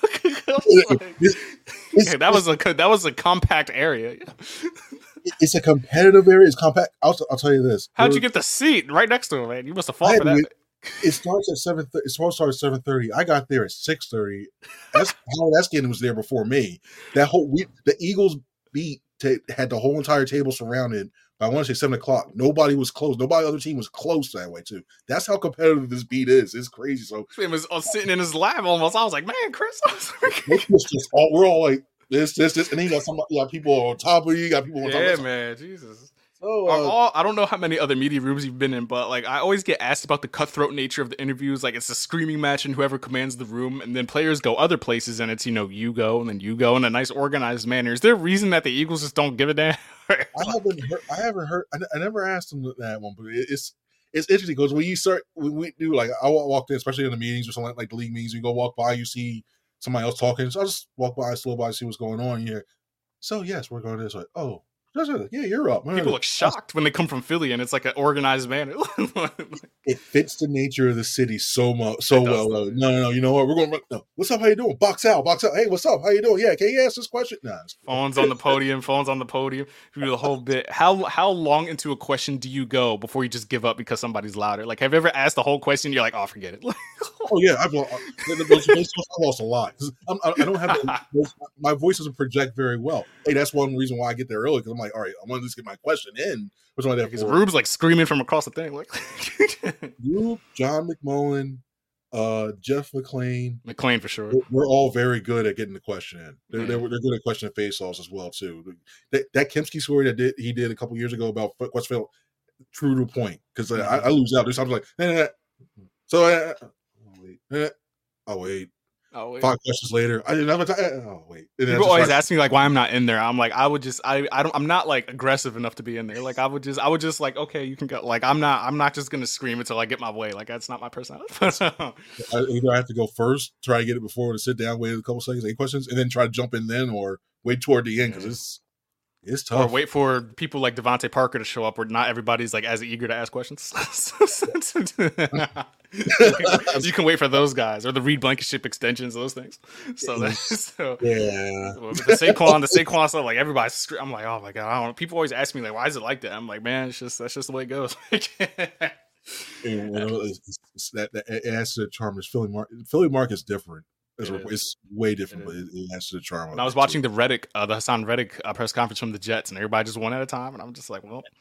That was a compact area. It's a competitive area. It's compact. I'll tell you this. How'd you get the seat right next to him, man? You must have fought for that. It starts at 7:30. It's supposed to start at 7:30. I got there at 6:30. Howard Eskin was there before me. That whole the Eagles had the whole entire table surrounded. I want to say 7 o'clock. Nobody was close. Nobody other team was close that way too. That's how competitive this beat is. It's crazy. So it was sitting in his lap almost. I was like, man, Chris. We're all like this, and then you got people on top of you. You got people on top. Yeah, man, Jesus. So, I don't know how many other media rooms you've been in, but like I always get asked about the cutthroat nature of the interviews. Like it's a screaming match, and whoever commands the room, and then players go other places, and it's you go, and then you go in a nice organized manner. Is there a reason that the Eagles just don't give a damn? I haven't heard. I never asked them that one, but it's interesting because when we do like I walked in, especially in the meetings or something like the league meetings, you go walk by, you see somebody else talking, so I just walk by, slow by, see what's going on here. So yes, we're going to this. Like, oh. Yeah, you're up. People look shocked when they come from Philly, and it's like an organized manner. It fits the nature of the city so well. No, you know what? We're going. No. What's up? How you doing? Box out. Hey, what's up? How you doing? Yeah, can you ask this question? Nah, phones on the podium. You do the whole bit. How long into a question do you go before you just give up because somebody's louder? Like, have you ever asked the whole question? You're like, oh, forget it. Oh yeah, I've lost a lot. I don't have my voice doesn't project very well. Hey, that's one reason why I get there early, because I'm like, all right, I want to just get my question in. What's my Because Rube's like screaming from across the thing, like Rube, John McMullen, Jeff McClain for sure. We're all very good at getting the question in. They're good at question face-offs as well too. That Kempski story that he did a couple years ago about Westfield, true to the point, because I lose out. There's times like, wait. 5 questions later, I didn't have time. Oh wait. People always ask me like why I'm not in there. I'm like, I'm not like aggressive enough to be in there. Like I would just like, okay, you can go. Like I'm not just gonna scream until I get my way. Like that's not my personality. Either I have to go first, try to get it before to sit down, wait a couple seconds, 8 questions, and then try to jump in then, or wait toward the end, because it's tough. Or wait for people like Devontae Parker to show up, where not everybody's like as eager to ask questions. You can wait for those guys, or the Reed Blankenship extensions, those things. So yeah. With the Saquon stuff, like everybody's, I'm like, oh my god, I don't know. People always ask me like, why is it like that? I'm like, man, that's just the way it goes. It adds to the charm. Philly Mark is different. It's way different, but it adds to the charm. And I was watching the Hassan Reddick press conference from the Jets, and everybody just one at a time, and I'm just like, well.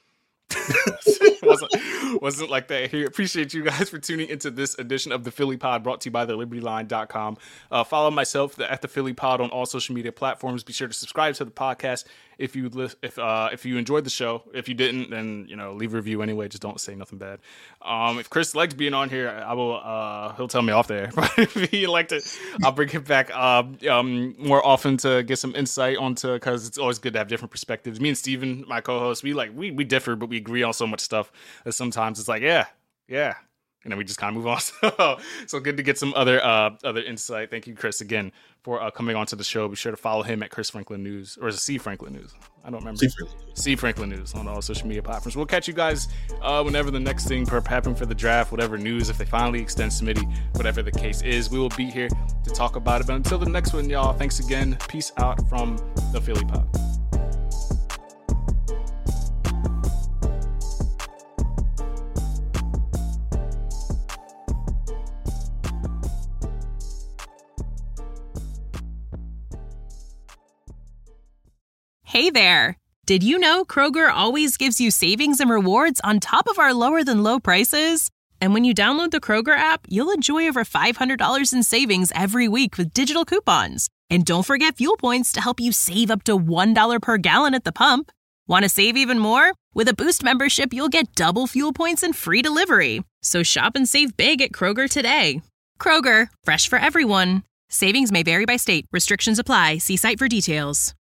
wasn't like that here. Appreciate you guys for tuning into this edition of the Philly Pod, brought to you by thelibertyline.com. Follow myself at the Philly Pod on all social media platforms. Be sure to subscribe to the podcast if you enjoyed the show. If you didn't, then leave a review anyway. Just don't say nothing bad. If Chris likes being on here, I will. He'll tell me off there. But if he liked it, I'll bring him back more often to get some insight onto, because it's always good to have different perspectives. Me and Steven, my co-host, we differ, but we agree on so much stuff that sometimes it's like, yeah, and then we just kind of move on. So good to get some other insight. Thank you, Chris, again for coming onto the show. Be sure to follow him at Chris Franklin News, or is it C Franklin News? I don't remember. C Franklin News on all social media platforms. We'll catch you guys whenever the next thing happening for the draft, whatever news, if they finally extend Smitty, whatever the case is, we will be here to talk about it. But until the next one, y'all, thanks again. Peace out from the Philly Pod. Hey there! Did you know Kroger always gives you savings and rewards on top of our lower-than-low prices? And when you download the Kroger app, you'll enjoy over $500 in savings every week with digital coupons. And don't forget fuel points to help you save up to $1 per gallon at the pump. Want to save even more? With a Boost membership, you'll get double fuel points and free delivery. So shop and save big at Kroger today. Kroger, fresh for everyone. Savings may vary by state. Restrictions apply. See site for details.